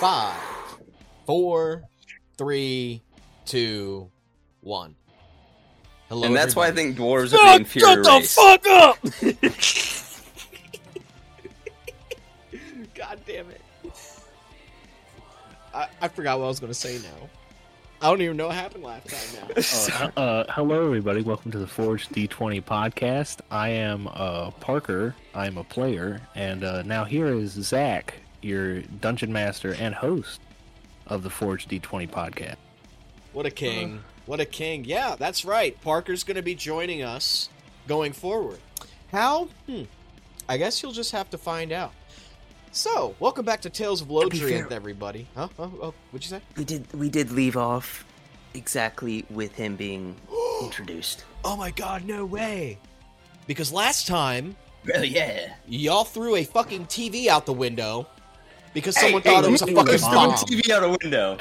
5, 4, 3, 2, 1. Hello, And that's why I everybody. think dwarves are the inferior race. Shut the fuck up! God damn it. I forgot what I was going to say now. I don't even know what happened last time now. Hello, everybody. Welcome to the Forge D20 podcast. I am Parker. I am a player. And now here is Zach, your dungeon master and host of the Forge D20 podcast. What a king. What a king. Yeah, that's right. Parker's going to be joining us going forward. How? I guess you'll just have to find out. So, welcome back to Tales of Lodrianth, everybody. Huh? Oh, what'd you say? We did leave off exactly with him being introduced. Oh my god, no way. Because last time, Oh yeah. y'all threw a fucking TV out the window because someone thought it was a fucking bomb. TV out a window.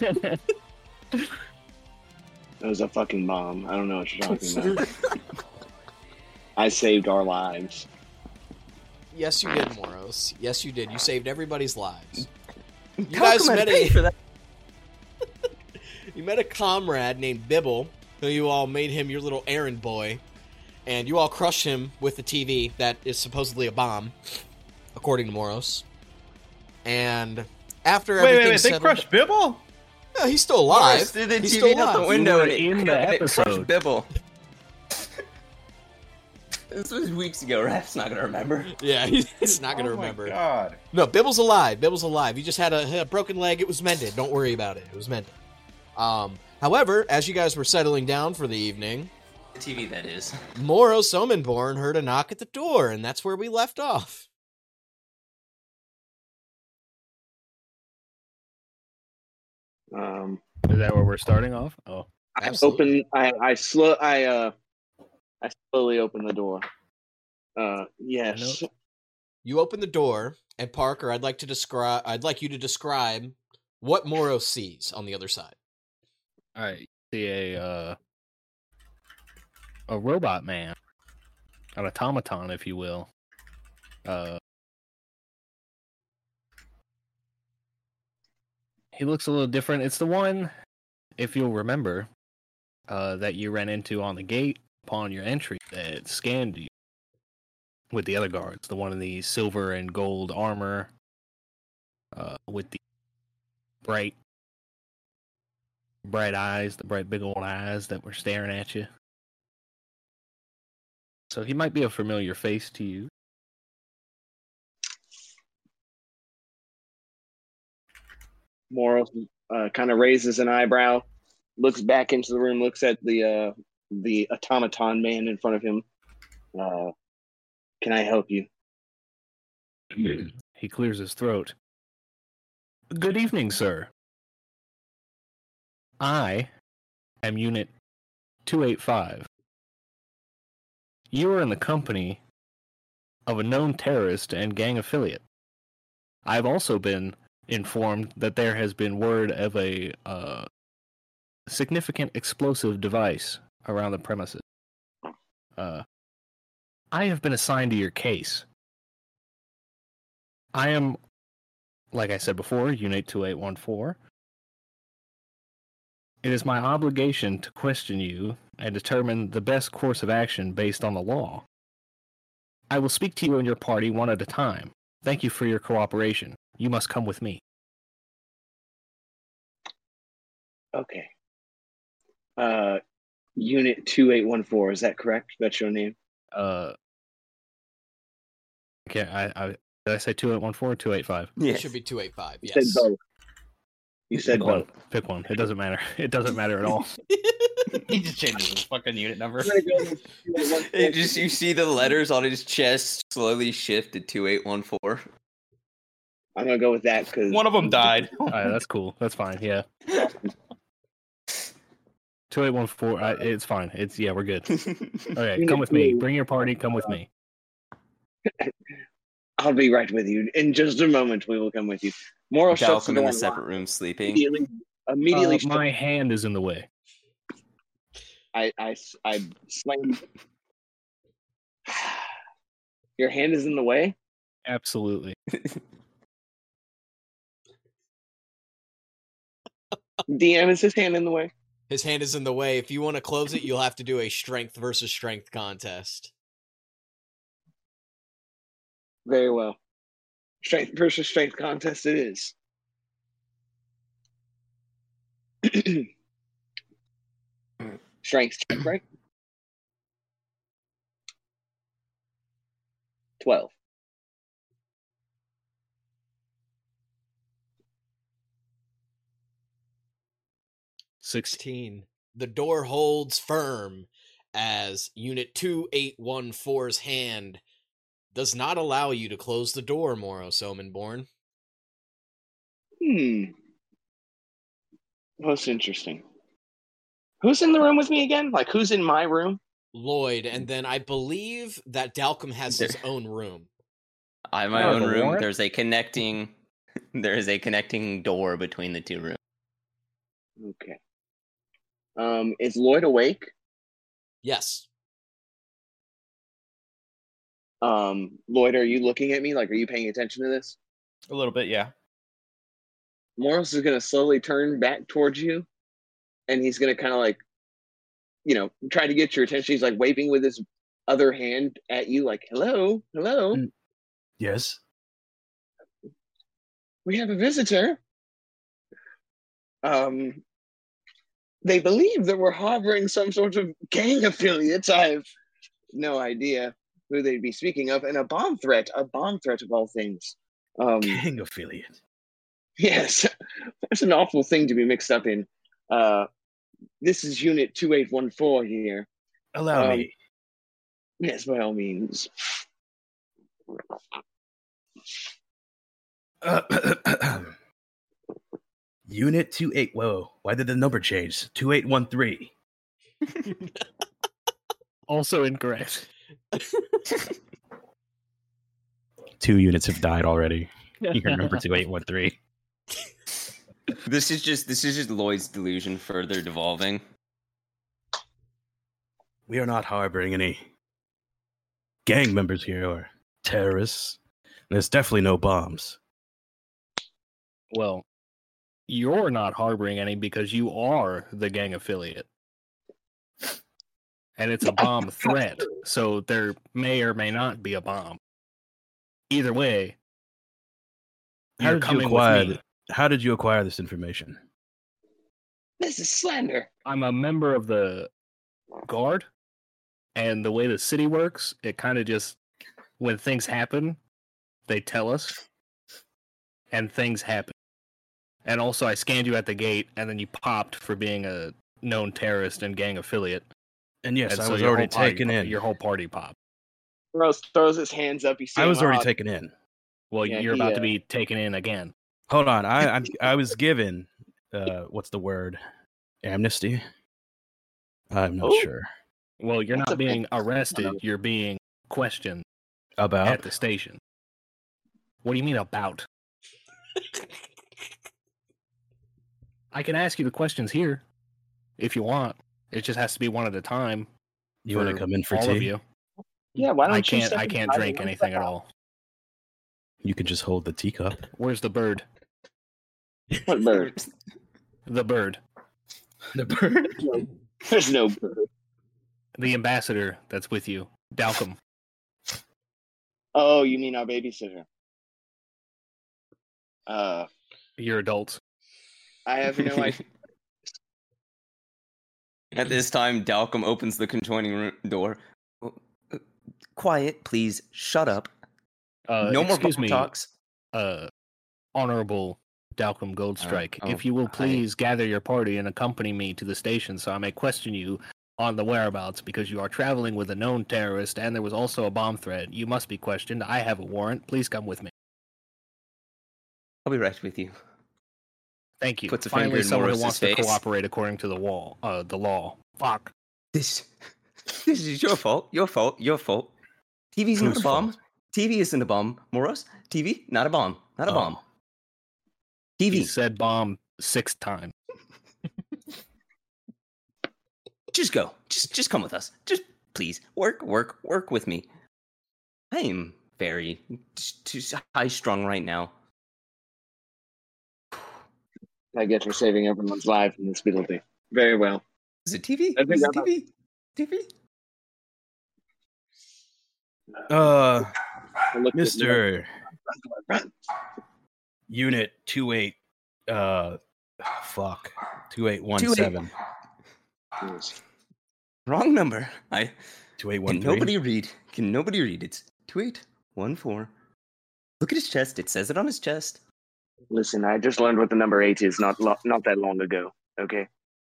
It was a fucking bomb. I don't know what you're talking about. I saved our lives. Yes, you did, Moros. Yes, you did. You saved everybody's lives. You How guys come I met paid for that? You met a comrade named Bibble, who you all made him your little errand boy, and you all crushed him with the TV that is supposedly a bomb, according to Moros. And after everything Wait, they settled, crushed Bibble? yeah, he's still alive. Morris threw the He's TV still out the alive. window You and were it, in the and it crushed episode. Bibble. This was weeks ago. Raph's not gonna remember. Yeah, he's not going to Oh my remember. God. No, Bibble's alive. Bibble's alive. He just had a broken leg. It was mended. Don't worry about it. It was mended. However, as you guys were settling down for the evening, The TV, that is. Moro Somenborn heard a knock at the door, and that's where we left off. Is that where we're starting off? Oh. Absolutely. I slowly open the door. Yes. You open the door, and Parker, I'd like you to describe what Moro sees on the other side. I see a robot man. An automaton, if you will. He looks a little different. It's the one, if you'll remember, that you ran into on the gate upon your entry that scanned you with the other guards. The one in the silver and gold armor, with the bright eyes, the bright big old eyes that were staring at you. So he might be a familiar face to you. Moros kind of raises an eyebrow, looks back into the room, looks at the automaton man in front of him. Can I help you? He clears his throat. Good evening, sir. I am Unit 285. You are in the company of a known terrorist and gang affiliate. I've also been informed that there has been word of a significant explosive device around the premises. I have been assigned to your case. I am, like I said before, Unit 2814. It is my obligation to question you and determine the best course of action based on the law. I will speak to you and your party one at a time. Thank you for your cooperation. You must come with me. Okay. Unit 2814, is that correct? That's your name? Okay, did I say 2814 or 285? It Yes. should be 285, You yes. said both. You said Pick one. both. Pick one. It doesn't matter. It doesn't matter at all. He just changes his fucking unit number. It just, you see the letters on his chest slowly shift to 2814. I'm gonna go with that because One of them died. Alright, that's cool. That's fine. Yeah. 2814. It's fine. We're good. Okay, come with me. Bring your party. Come with me. I'll be right with you. In just a moment, we will come with you. Moro shuts the Dalcom door in a and separate room sleeping. immediately My hand is in the way. I slam. Your hand is in the way? Absolutely. DM, is his hand in the way? His hand is in the way. If you want to close it, you'll have to do a strength versus strength contest. Very well. Strength versus strength contest it is. Strength check, right? 12. $16. The door holds firm as Unit 2814's hand does not allow you to close the door, Moros Omenborn. Most interesting. Who's in the room with me again? Like, who's in my room? Lloyd, and then I believe that Dalcom has his own room. I have my own room. There's a connecting door between the two rooms. Okay. Is Lloyd awake? Yes. Lloyd, are you looking at me? Like, are you paying attention to this? A little bit, yeah. Moros is going to slowly turn back towards you, and he's going to kind of like, try to get your attention. He's like waving with his other hand at you, like, hello, hello. Yes. We have a visitor. They believe that we're harboring some sort of gang affiliates. I have no idea who they'd be speaking of, and a bomb threat of all things. Gang affiliate. Yes, that's an awful thing to be mixed up in. This is Unit 2814 here. Allow me. Yes, by all means. Unit 28. Whoa, why did the number change? 2813. Also incorrect. 2 units have died already. You remember 2813. This is just Lloyd's delusion further devolving. We are not harboring any gang members here or terrorists. There's definitely no bombs. Well, you're not harboring any because you are the gang affiliate. And it's a bomb threat, so there may or may not be a bomb. Either way, you're coming with me. How did you acquire this information? This is slander. I'm a member of the guard, and the way the city works, it kind of just, when things happen, they tell us, and things happen. And also, I scanned you at the gate, and then you popped for being a known terrorist and gang affiliate. And yes, And I so was your already whole party- taken in. Your whole party popped. Rose throws his hands up. I was already taken in. Well, Yeah, you're he, about to be taken in again. Hold on, I was given what's the word? Amnesty? I'm not sure. Well, you're That's not a being big- arrested. You're being questioned About? at the station. What do you mean about? I can ask you the questions here if you want. It just has to be one at a time. You want to come in for all tea? of you. Yeah, why don't I you can't. step I can't inside drink and anything at all. You can just hold the teacup. Where's the bird? What bird? The bird. The bird? There's no bird. The ambassador that's with you, Dalcom. Oh, you mean our babysitter? You're adults. I have no idea. At this time, Dalcom opens the conjoining room door. Quiet, please. Shut up. No more excuse bomb me, talks. Honorable Dalcom Goldstrike. If you will please gather your party and accompany me to the station so I may question you on the whereabouts because you are traveling with a known terrorist and there was also a bomb threat. You must be questioned. I have a warrant. Please come with me. I'll be right with you. Thank you. Puts a finger Finally, in someone who Morris's wants to face. cooperate according to the law. Fuck. This is your fault. Your fault. Your fault. TV's not a Whose bomb. fault? TV isn't a bomb. Moros, TV, not a bomb. Not a bomb. He TV, said bomb 6 times. just go. Just come with us. Just please work with me. I am very too high strung right now. I guess we're saving everyone's life in this penalty. Very well. Is it TV? I think Is it I'm TV? TV? Look at Mr. run. Unit 28 2817. Yes. Wrong number. Can 2813. nobody read? Can nobody read? It's 2814. Look at his chest. It says it on his chest. Listen, I just learned what the number 8 is not that long ago. Okay.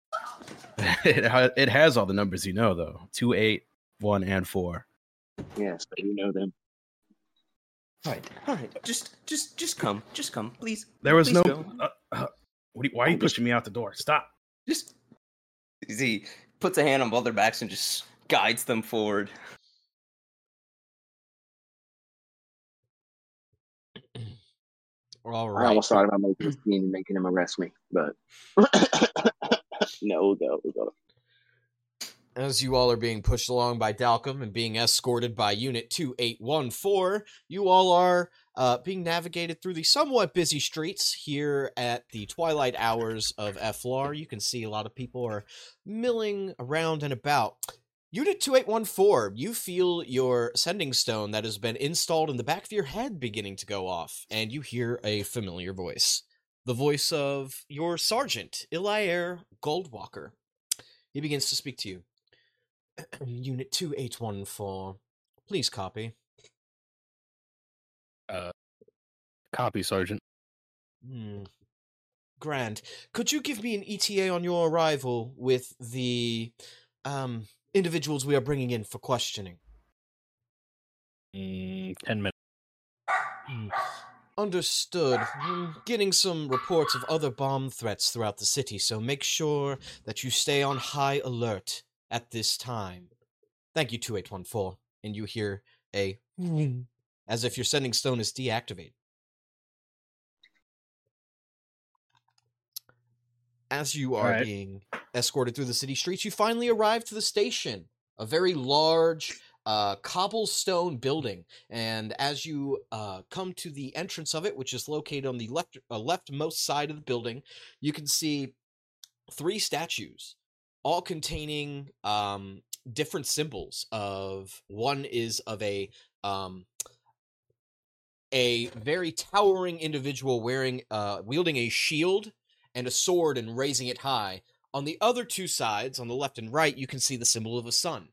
It has all the numbers you know though. 2, 8, 1, and 4. Yes, but you know them. All right. Just come. Just come, please. There was Please no. go. Why are you pushing me out the door? Stop. Just. He puts a hand on both their backs and just guides them forward. All I right. almost thought about making a scene and making him arrest me, but no, we'll go. As you all are being pushed along by Dalcom and being escorted by Unit 2814, you all are being navigated through the somewhat busy streets here at the twilight hours of Eflar. You can see a lot of people are milling around and about. Unit 2814, you feel your sending stone that has been installed in the back of your head beginning to go off, and you hear a familiar voice. The voice of your sergeant, Ilair Goldwalker. He begins to speak to you. Unit 2814, please copy. Copy, Sergeant. Grand. Could you give me an ETA on your arrival with the individuals we are bringing in for questioning? 10 minutes. Understood. I'm getting some reports of other bomb threats throughout the city, so make sure that you stay on high alert at this time. Thank you, 2814. And you hear a as if your sending stone is deactivated. As you are being escorted through the city streets, you finally arrive to the station, a very large cobblestone building. And as you come to the entrance of it, which is located on the leftmost side of the building, you can see 3 statues, all containing different symbols. One is of a very towering individual wielding a shield and a sword and raising it high. On the other 2 sides, on the left and right, you can see the symbol of a sun.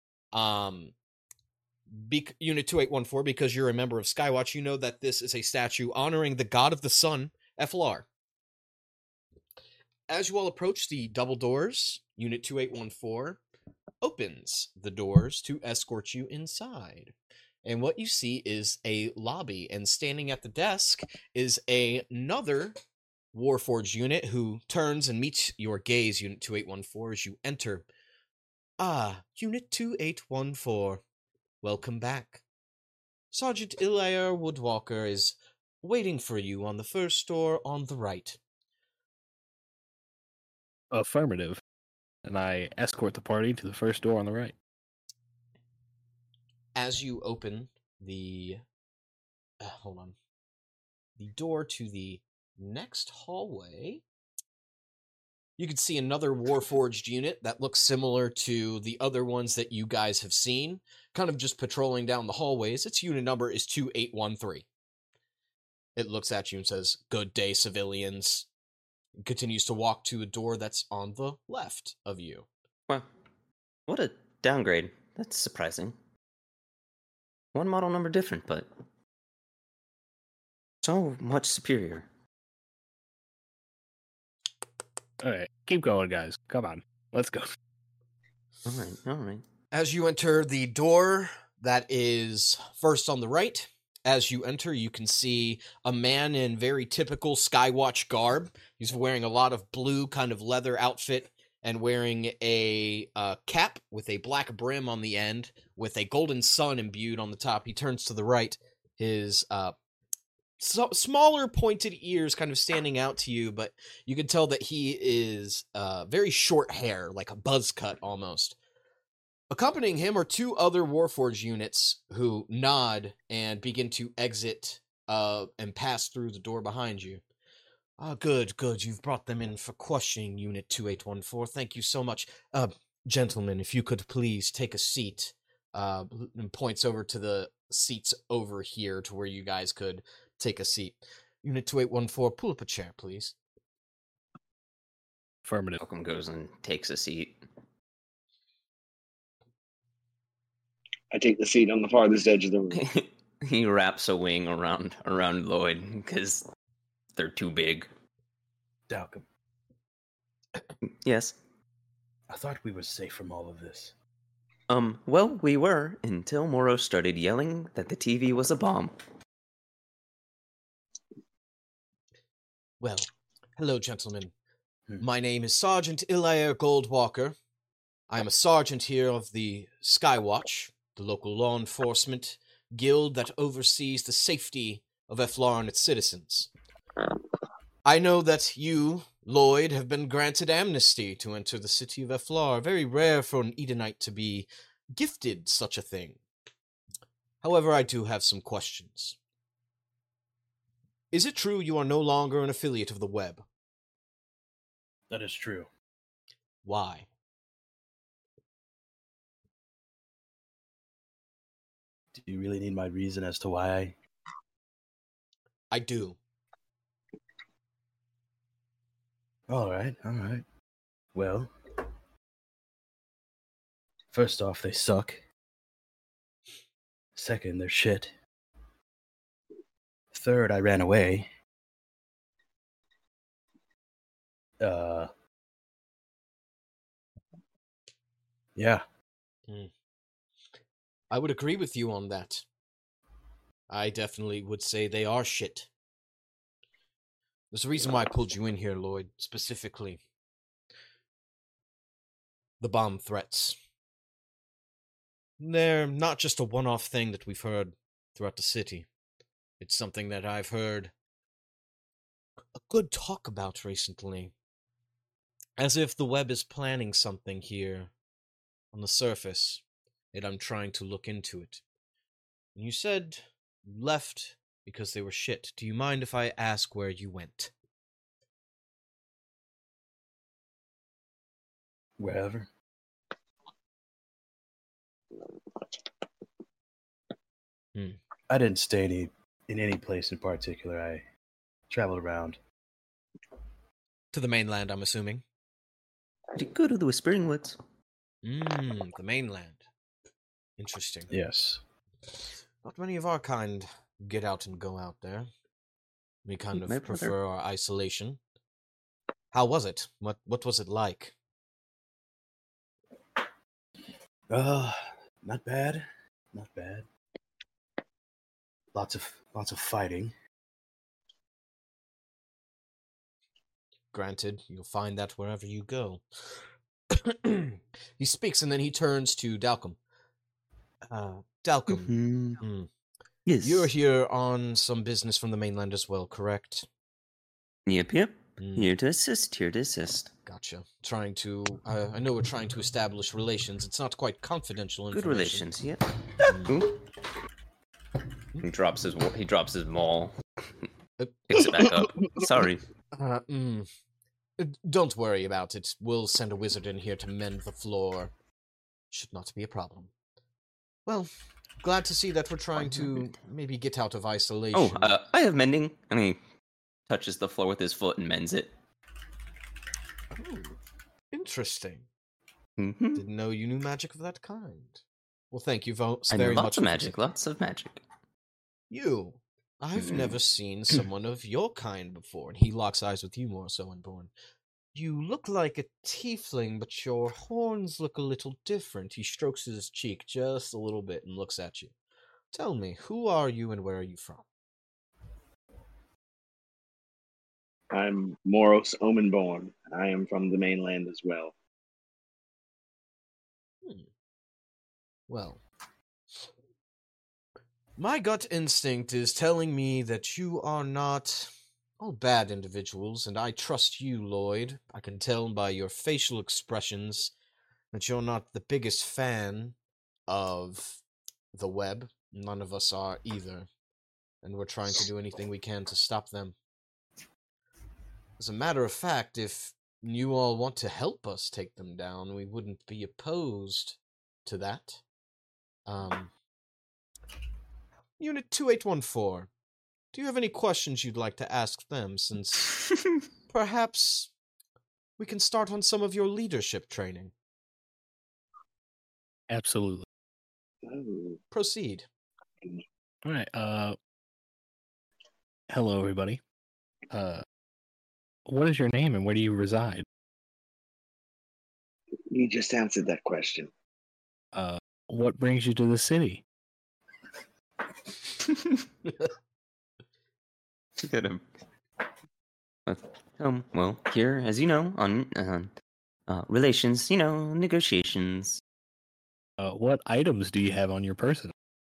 Unit 2814, because you're a member of Skywatch, you know that this is a statue honoring the god of the sun, Eflar. As you all approach the double doors, Unit 2814 opens the doors to escort you inside. And what you see is a lobby, and standing at the desk is another Warforged unit who turns and meets your gaze, Unit 2814, as you enter. Unit 2814, welcome back. Sergeant Ilair Woodwalker is waiting for you on the first door on the right. Affirmative. And I escort the party to the first door on the right. As you open the the door to the next hallway, you can see another Warforged unit that looks similar to the other ones that you guys have seen, kind of just patrolling down the hallways. Its unit number is 2813. It looks at you and says, "Good day, civilians." It continues to walk to a door that's on the left of you. Wow. What a downgrade. That's surprising. 1 model number different, but so much superior. All right, keep going, guys. Come on, let's go. All right. As you enter the door that is first on the right, as you enter, you can see a man in very typical Skywatch garb. He's wearing a lot of blue kind of leather outfit and wearing a cap with a black brim on the end with a golden sun imbued on the top. He turns to the right, his smaller pointed ears kind of standing out to you, but you can tell that he is very short hair, like a buzz cut almost. Accompanying him are 2 other Warforged units who nod and begin to exit and pass through the door behind you. Good, good. You've brought them in for questioning Unit 2814. Thank you so much. Gentlemen, if you could please take a seat. And points over to the seats over here to where you guys could take a seat. Unit 2814, pull up a chair, please. Affirmative. Malcolm goes and takes a seat. I take the seat on the farthest edge of the room. He wraps a wing around Lloyd because they're too big. Dalcom, Yes. I thought we were safe from all of this. Well, we were until Moro started yelling that the TV was a bomb. Well, hello, gentlemen. Hmm. My name is Sergeant Ilair Goldwalker. I am a sergeant here of the Skywatch, the local law enforcement guild that oversees the safety of Eflar and its citizens. I know that you, Lloyd, have been granted amnesty to enter the city of Eflar. Very rare for an Edenite to be gifted such a thing. However, I do have some questions. Is it true you are no longer an affiliate of the Web? That is true. Why? Do you really need my reason as to why I do. All right. Well, first off, they suck. Second, they're shit. Third, I ran away. Yeah. I would agree with you on that. I definitely would say they are shit. There's a reason why I pulled you in here, Lloyd, specifically. The bomb threats. They're not just a one-off thing that we've heard throughout the city. It's something that I've heard a good talk about recently. As if the Web is planning something here on the surface, and I'm trying to look into it. And you said you left because they were shit. Do you mind if I ask where you went? Wherever. I didn't stay in any place in particular. I traveled around. To the mainland, I'm assuming. Did you go to the Whispering Woods? The mainland. Interesting. Yes. Not many of our kind get out and go out there. We kind of My brother. prefer our isolation. How was it? What was it like? Not bad. Not bad. Lots of fighting. Granted, you'll find that wherever you go. He speaks and then he turns to Dalcom. Dalcom, Yes. you're here on some business from the mainland as well, correct? Yep. Here to assist. Gotcha. Trying to, I know we're trying to establish relations. It's not quite confidential information. Good relations, yep. Ooh. He drops his maul. Picks it back up. Sorry. Don't worry about it. We'll send a wizard in here to mend the floor. Should not be a problem. Well, glad to see that we're trying to maybe get out of isolation. I have mending. And he touches the floor with his foot and mends it. Interesting. Mm-hmm. Didn't know you knew magic of that kind. Well, thank you I know very much. lots of magic. Lots of magic. You. I've never seen someone of your kind before. And he locks eyes with you more so, Unborn. You look like a tiefling, but your horns look a little different. He strokes his cheek just a little bit and looks at you. Tell me, who are you and where are you from? I'm Moros Omenborn. I am from the mainland as well. Well, my gut instinct is telling me that you are not all bad individuals, and I trust you, Lloyd. I can tell by your facial expressions that you're not the biggest fan of the Web. None of us are either, and we're trying to do anything we can to stop them. As a matter of fact, if you all want to help us take them down, we wouldn't be opposed to that. Unit 2814, do you have any questions you'd like to ask them, since perhaps we can start on some of your leadership training? Absolutely. Ooh. Proceed. All right. Hello, everybody. What is your name and where do you reside? You just answered that question. What brings you to the city? Get him. Well, here, as you know, on relations, negotiations. What items do you have on your person?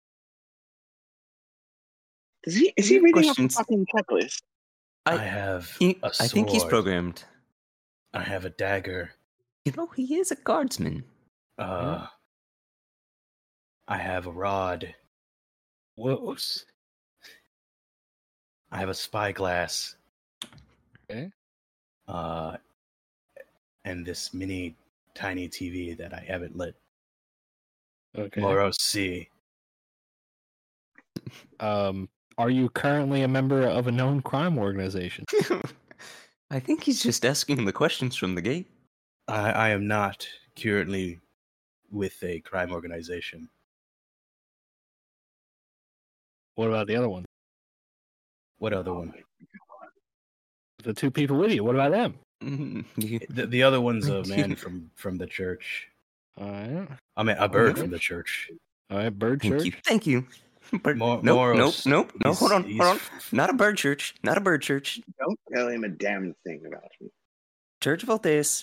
Is he Any reading off questions? the fucking checklist? I have a sword. I think he's programmed. I have a dagger. He is a guardsman. I have a rod. Whoa. I have a spyglass. Okay. And this mini tiny TV that I haven't lit. Okay. Moros C. Are you currently a member of a known crime organization? I think he's just asking the questions from the gate. I am not currently with a crime organization. What about the other one? What other one? The two people with you. What about them? The other one's a man from the church. All right. I mean, a bird from the church. All right. Bird Church. Thank you. Bird. Nope. No. Hold on. Not a bird church. Not a bird church. Don't tell him a damn thing about me. Church of Alteus.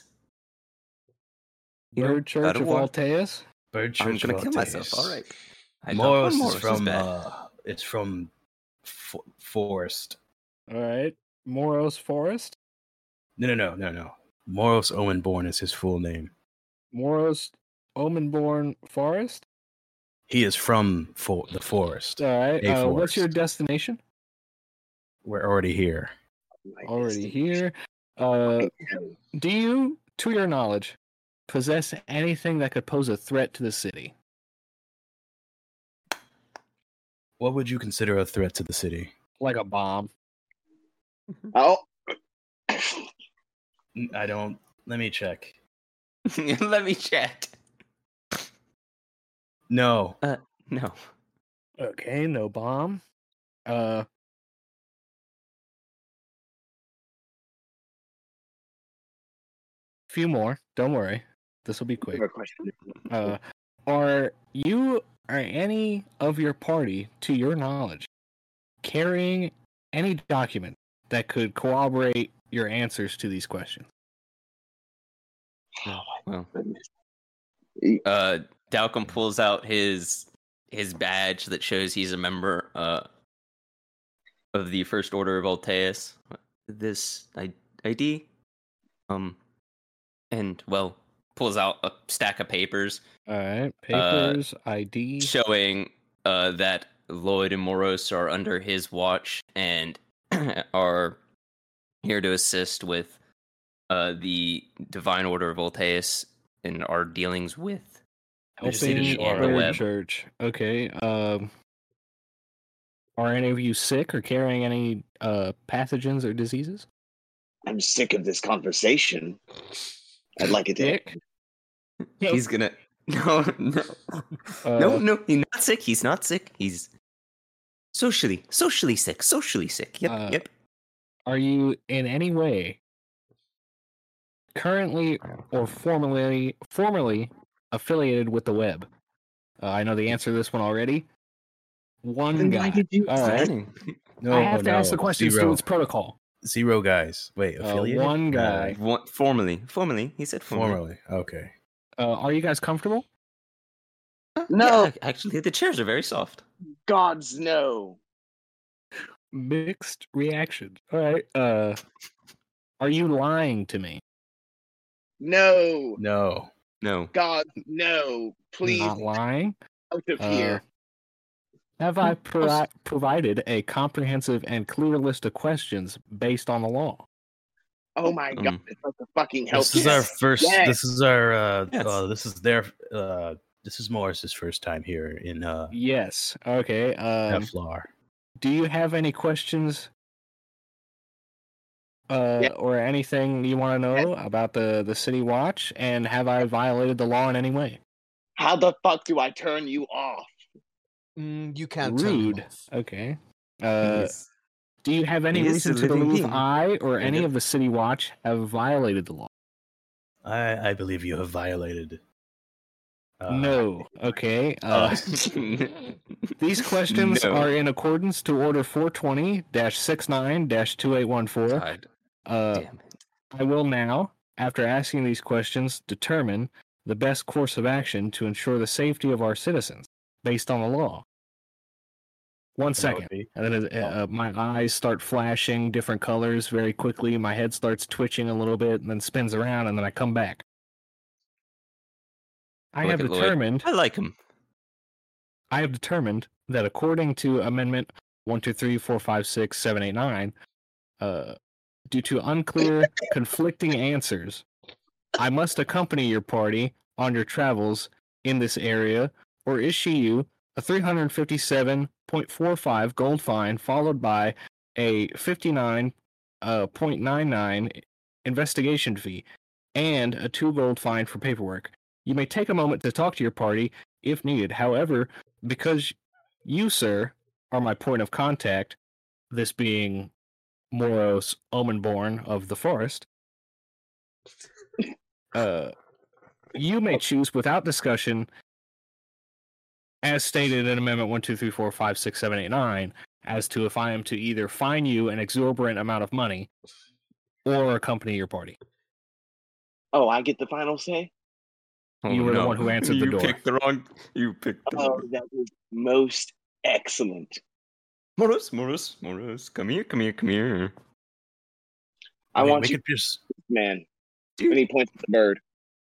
Bird Church God of of War. Alteus. Bird church. I'm gonna of kill Alteus. myself. All right. Moros is Moros from. bad. It's from Forest. All right. Moros Forest. No. Moros Owenborn is his full name. Moros Omenborn Forest. He is from the forest. All right. A What's forest. your destination? We're already here. Already here. Do you, to your knowledge, possess anything that could pose a threat to the city? What would you consider a threat to the city? Like a bomb. Oh, I don't. Let me check. Let me check. No. No. Okay, no bomb. Few more. Don't worry. This will be I quick. have a question. Are any of your party, to your knowledge, carrying any document that could corroborate your answers to these questions? Well, Goodness. Dalcom pulls out his badge that shows he's a member of the First Order of Alteus. This ID, and well, pulls out a stack of papers. All right, papers, ID. Showing that Lloyd and Moros are under his watch and are here to assist with the Divine Order of Alteus and our dealings with Helping on the Bird web. Church. Okay. Are any of you sick or carrying any pathogens or diseases? I'm sick of this conversation. I'd like it to Sick? He's gonna no. No, he's not sick. He's not sick. He's socially sick. Socially sick. Yep. Are you in any way currently or formerly affiliated with the web? I know the answer to this one already. One Then guy. why did you- All right. No. I have to ask the questions Zero. through its protocol. 0 guys. Wait, affiliated? One guy. Formerly. He said formerly. Formerly. Okay. Are you guys comfortable? No. Yeah, actually, the chairs are very soft. Gods no. Mixed reaction. All right. Are you lying to me? No. No. No. God no. Please Not lying. out of here. Have I provided a comprehensive and clear list of questions based on the law? Oh my god, it's like a fucking help. This is our first. Yes. This is our. Yes. This is their. This is Morris's first time here in Yes. Okay. Heflar. Do you have any questions or anything you want to know about the City Watch? And have I violated the law in any way? How the fuck do I turn you off? You can't turn him Rude. off. Okay. He's- Do you have any He is reason a to living believe being. I or Kind any of. of the City Watch have violated the law? I believe you have violated. No. Okay. These questions No. are in accordance to Order 420-69-2814. God Uh, damn it. I will now, after asking these questions, determine the best course of action to ensure the safety of our citizens based on the law. 1 second. And then my eyes start flashing different colors very quickly. My head starts twitching a little bit and then spins around, and then I come back. I Look have at Lloyd. determined I like him. that according to Amendment 1, 2, 3, 4, 5, 6, 7, 8, 9, due to unclear, conflicting answers, I must accompany your party on your travels in this area or issue you a 357.45 gold fine followed by a 59.99 investigation fee and a 2 gold fine for paperwork. You may take a moment to talk to your party if needed. However, because you, sir, are my point of contact, this being Moros Omenborn of the Forest, you may choose without discussion, as stated in Amendment 1, 2, 3, 4, 5, 6, 7, 8, 9, as to if I am to either fine you an exorbitant amount of money or accompany your party. Oh, I get the final say? You were the one who answered the door. You picked the Oh, wrong. that was most excellent. Morris, come here. I Okay, want we you, could just. man. Dude. And he points at the bird.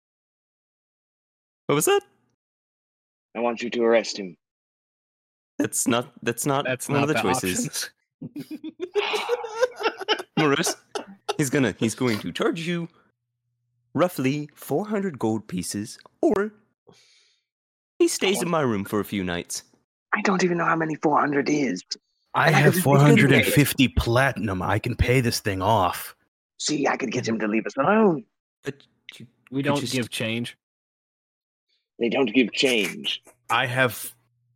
What was that? I want you to arrest him. That's not That's one not of the the choices. options. Morris, he's going to charge you roughly 400 gold pieces, or he stays in my room for a few nights. I don't even know how many 400 is. I And I have could- 450 platinum. I can pay this thing off. See, I could get him to leave us alone. But you, We could don't just- give change. They don't give change. I have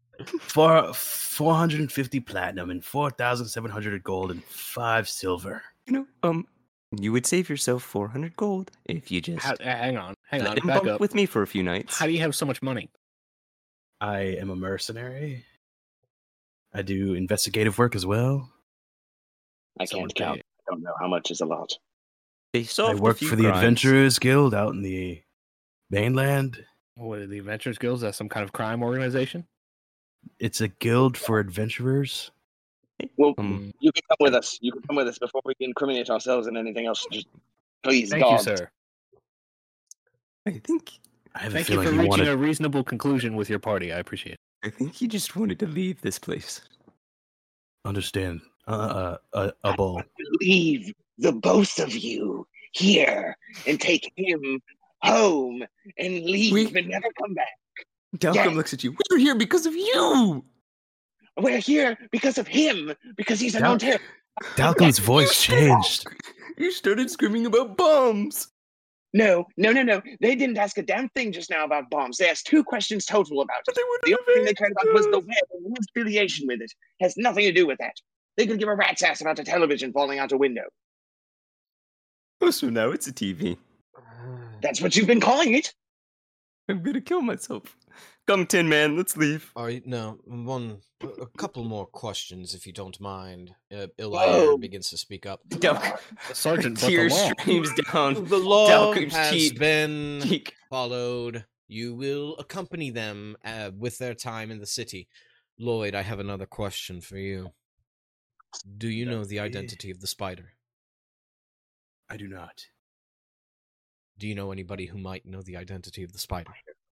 450 platinum and 4,700 gold and 5 silver. you would save yourself 400 gold if you just Hang on, let him back bunk up. with me for a few nights. How do you have so much money? I am a mercenary. I do investigative work as well. I Someone can't count. pay. I don't know how much is a lot. They I solved work a few for the crimes. Adventurers Guild out in the mainland. What are the Adventurers Guild? Is that some kind of crime organization? It's a guild for adventurers. Well, Um, you can come with us. You can come with us before we incriminate ourselves in anything else. Just please, Thank God. you, sir. I think I have Thank a you feeling for you reaching wanted. a reasonable conclusion with your party. I appreciate it. I think he just wanted to leave this place. Understand? A bull. Leave the both of you here and take him home and leave and never come back. Dalcom Yeah. looks at you. We're here because of you. We're here because of him, because he's an Dal- Ontario. Dalcom's voice changed. You started screaming about bombs. No. They didn't ask a damn thing just now about bombs. They asked 2 questions total about it. But they The wouldn't only thing they have cared about was the web and his affiliation with it. Has nothing to do with that. They could give a rat's ass about a television falling out a window. Oh, so now it's a TV. That's what you've been calling it. I'm gonna kill myself. Come, Tin Man, let's leave. All right, no, a couple more questions, if you don't mind. Whoa. Ilair begins to speak up. Dalcom, Sergeant, but the tears law. streams down. The law Dalcom's has cheek. been Cheek. followed. You will accompany them with their time in the city. Lloyd, I have another question for you. Do you know the identity of the spider? I do not. Do you know anybody who might know the identity of the spider?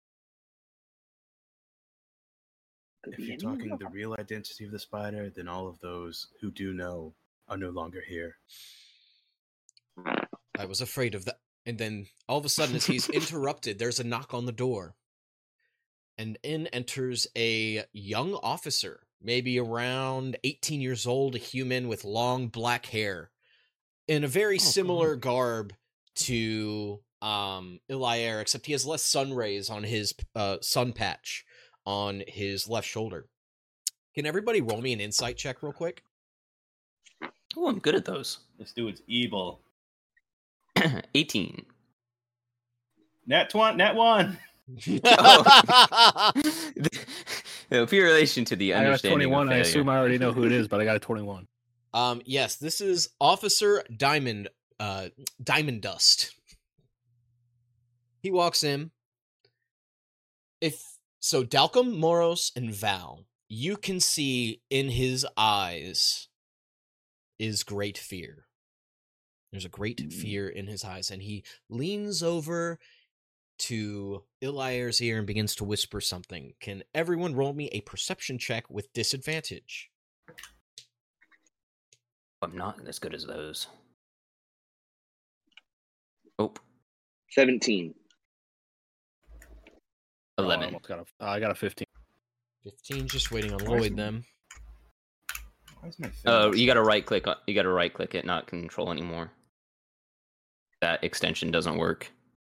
If you're talking the real identity of the spider, then all of those who do know are no longer here. I was afraid of that. And then all of a sudden, as he's interrupted, there's a knock on the door. And in enters a young officer, maybe around 18 years old, a human with long black hair, in a very similar garb to Ilair, except he has less sun rays on his sun patch on his left shoulder. Can everybody roll me an insight check real quick? Oh, I'm good at those. This dude's evil. 18. Nat 1. No, in relation to the I got a understanding 21. of I failure. assume I already know who it is, but I got a 21. Yes, this is Officer Diamond Dust. He walks in. Dalcom, Moros, and Val, you can see in his eyes is great fear. There's a great fear in his eyes, and he leans over to Ilair's ear and begins to whisper something. Can everyone roll me a perception check with disadvantage? I'm not as good as those. Oh, 17. 11. I got a 15. 15, just waiting on Lloyd, then. Why is my thing Oh, you gotta right click. You gotta right click it, not control anymore. That extension doesn't work.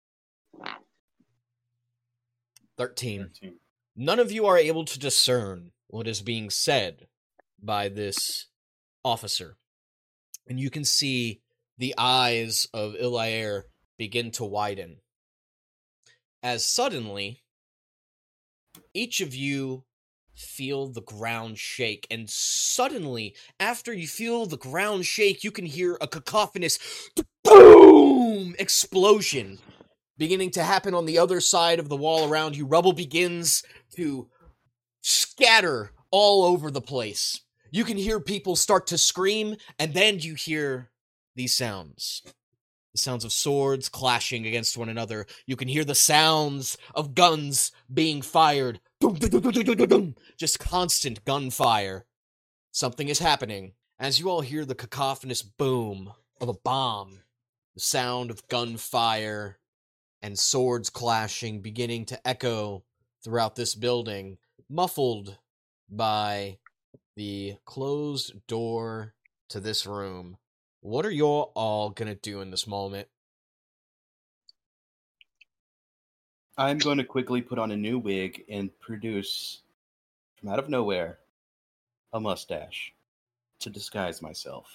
13. 13. None of you are able to discern what is being said by this officer. And you can see the eyes of Ilair begin to widen. As suddenly, each of you feel the ground shake. And suddenly, after you feel the ground shake, you can hear a cacophonous boom explosion beginning to happen on the other side of the wall around you. Rubble begins to scatter all over the place. You can hear people start to scream, and then you hear these sounds. The sounds of swords clashing against one another. You can hear the sounds of guns being fired. Boom, boom, boom, boom, boom, boom, boom. Just constant gunfire. Something is happening. As you all hear the cacophonous boom of a bomb, the sound of gunfire and swords clashing beginning to echo throughout this building, muffled by the closed door to this room. What are you all gonna do in this moment? I'm going to quickly put on a new wig and produce, from out of nowhere, a mustache to disguise myself.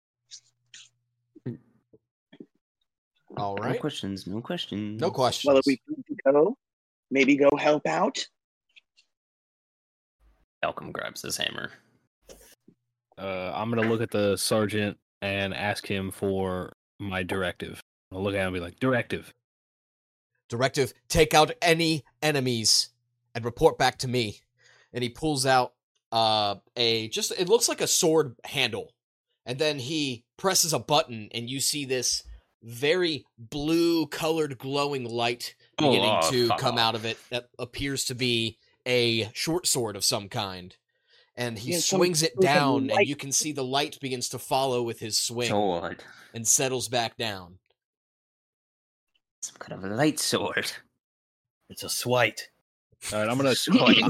All No right. questions. No questions. No questions. Well, are we good to go? Maybe go help out? Malcolm grabs his hammer. I'm gonna look at the sergeant and ask him for my directive. I'll look at him and be like, directive. Directive, take out any enemies and report back to me. And he pulls out it looks like a sword handle. And then he presses a button and you see this very blue colored glowing light beginning to come out of it that appears to be a short sword of some kind. And he swings it down and you can see the light begins to follow with his swing Sword. and settles back down. Some kind of a light sword. It's a swite. All right, I'm gonna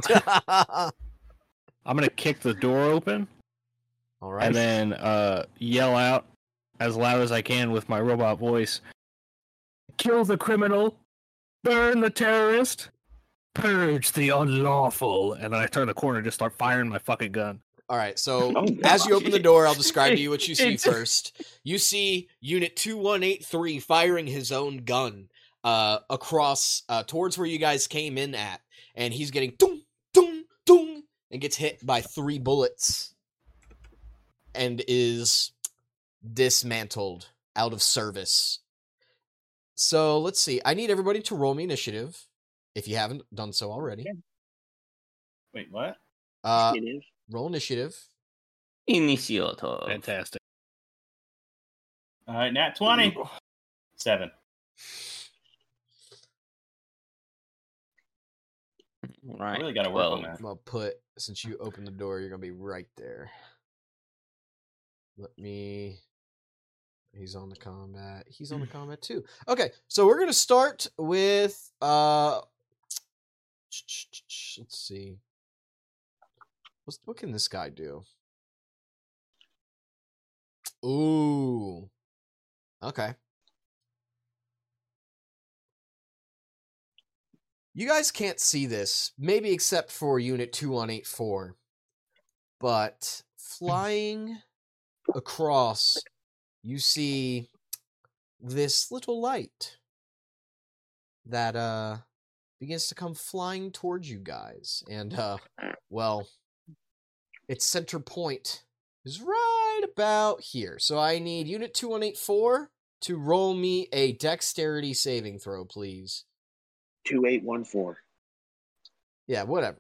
kick the door open All right. and then yell out as loud as I can with my robot voice. Kill the criminal, burn the terrorist, purge the unlawful. And then I turn the corner and just start firing my fucking gun. All right, so Oh, as you open the door, I'll describe to you what you see It's- first. You see Unit 2183 firing his own gun across towards where you guys came in at, and he's getting doom, doom, doom, and gets hit by 3 bullets and is dismantled, out of service. So let's see. I need everybody to roll me initiative if you haven't done so already. Wait, what? Initiative. Roll initiative. Initiator. Fantastic. All right, nat 20. 7. I Right. really got to work on that. I'm gonna put, since you opened the door, you're gonna be right there. Let me He's on the combat. He's on the combat too. Okay, so we're gonna start with let's see. What can this guy do? Ooh. Okay. You guys can't see this, maybe except for Unit 2184. But flying across, you see this little light that begins to come flying towards you guys. And well, its center point is right about here. So I need Unit 2184 to roll me a dexterity saving throw, please. 2814. Yeah, whatever.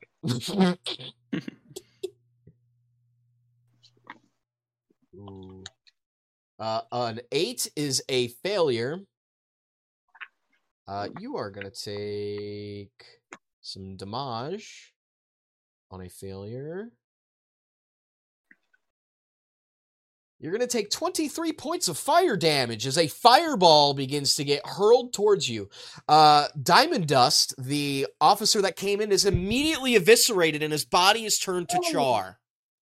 Ooh. An 8 is a failure. You are gonna take some damage on a failure. You're going to take 23 points of fire damage as a fireball begins to get hurled towards you. Diamond Dust, the officer that came in, is immediately eviscerated and his body is turned to char.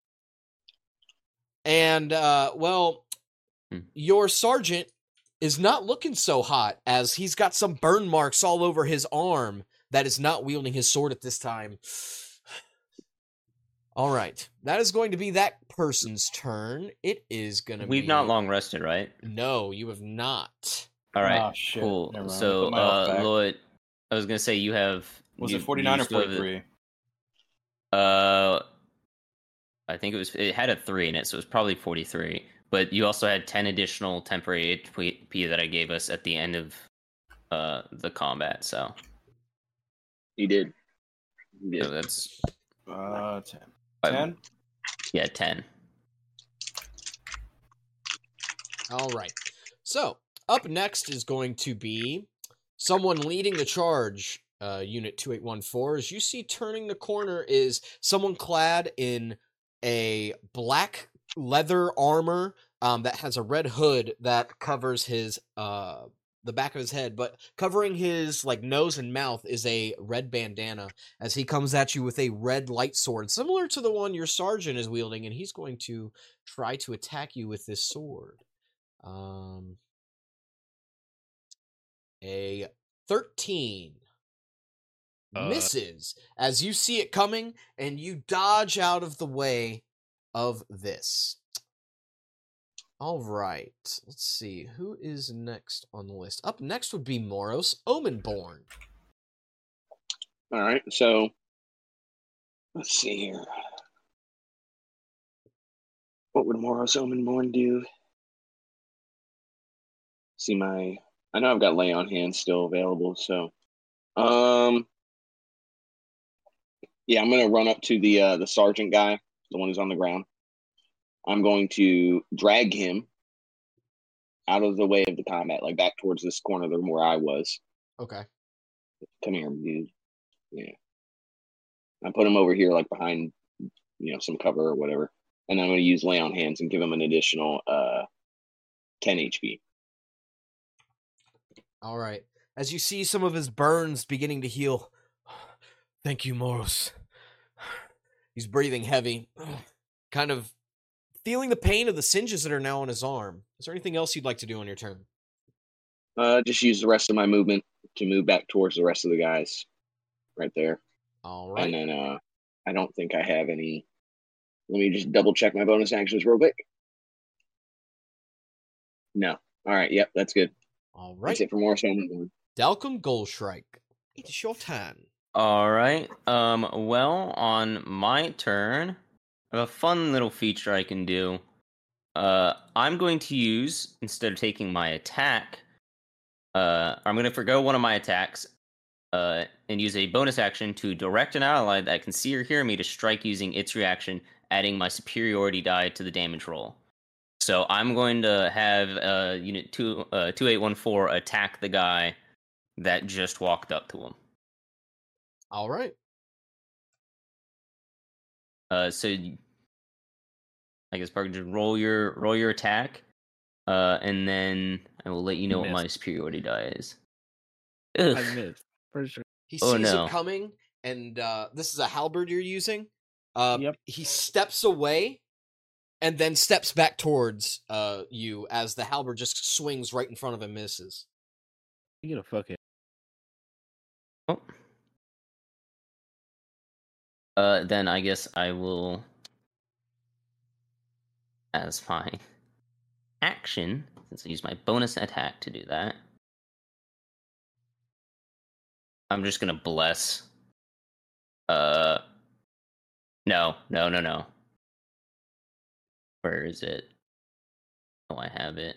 And, well, your sergeant is not looking so hot as he's got some burn marks all over his arm that is not wielding his sword at this time. All right, that is going to be that person's turn. It is going to be... We've not long rested, right? No, you have not. All right, Oh, shit. cool. Never mind. So, Put my health back. Lloyd, I was going to say you have... Was it 49 or still have 43? I think it had a 3 in it, so it was probably 43. But you also had 10 additional temporary HP that I gave us at the end of the combat, so... You did. So that's... 10. 10? Yeah, 10. All right. So, up next is going to be someone leading the charge, Unit 2814. As you see turning the corner is someone clad in a black leather armor that has a red hood that covers his the back of his head, but covering his like nose and mouth is a red bandana as he comes at you with a red light sword, similar to the one your sergeant is wielding, and he's going to try to attack you with this sword. A 13 misses as you see it coming, and you dodge out of the way of this. All right, let's see. Who is next on the list? Up next would be Moros Omenborn. All right, so let's see here. What would Moros Omenborn do? See I know I've got Lay on Hands still available, so yeah, I'm gonna run up to the sergeant guy, the one who's on the ground. I'm going to drag him out of the way of the combat, like back towards this corner where I was. Okay. Come here, dude. Yeah. I put him over here, like behind, some cover or whatever. And I'm going to use Lay on Hands and give him an additional 10 HP. All right. As you see some of his burns beginning to heal. Thank you, Moros. He's breathing heavy. Kind of feeling the pain of the singes that are now on his arm. Is there anything else you'd like to do on your turn? Just use the rest of my movement to move back towards the rest of the guys. Right there. All right. And then I don't think I have any. Let me just double check my bonus actions real quick. No. All right. Yep, that's good. All right. That's it for more. So Dalcum Goldstrike. It's your turn. All right. Well, on my turn, I have a fun little feature I can do. I'm going to use, instead of taking my attack, I'm going to forgo one of my attacks, and use a bonus action to direct an ally that can see or hear me to strike using its reaction, adding my superiority die to the damage roll. So I'm going to have Unit 2814 attack the guy that just walked up to him. All right. So I guess Parker, just roll your attack, And then I will let you know what my Missed. superiority die is. I Ugh. missed for sure. He Oh, sees no. it coming, and this is a halberd you're using. Yep. He steps away, and then steps back towards you as the halberd just swings right in front of him, misses. You get a fucking. Oh. Then I guess I will, as my action, since I use my bonus attack to do that, I'm just gonna bless. No. Where is it? Oh, I have it.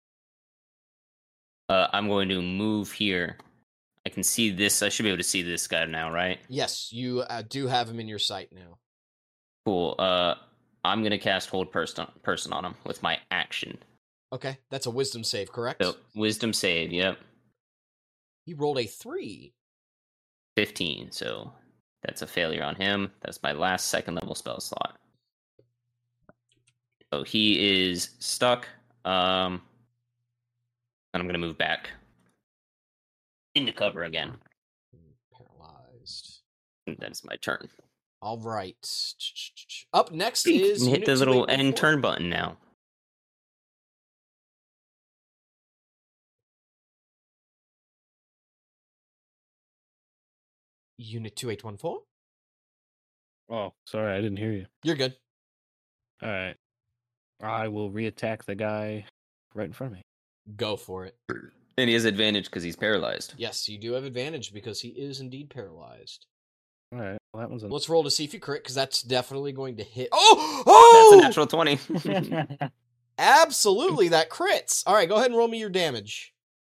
I'm going to move here. I can see this. I should be able to see this guy now, right? Yes, you do have him in your sight now. Cool. I'm gonna cast Hold Person on him with my action. Okay, that's a wisdom save, correct? So Wisdom save. Yep. He rolled a 3. 15. So that's a failure on him. That's my last second level spell slot. So he is stuck. And I'm gonna move back into cover again. Paralyzed. And that's my turn. All right. Up next You is can hit Unit the little 2814. end turn button now. Unit 2814. Oh, sorry, I didn't hear you. You're good. All right. I will reattack the guy right in front of me. Go for it. And he has advantage because he's paralyzed. Yes, you do have advantage because he is indeed paralyzed. All right. Well, that one's a. Let's roll to see if you crit, because that's definitely going to hit. Oh! That's a natural 20. Absolutely, that crits. All right, go ahead and roll me your damage.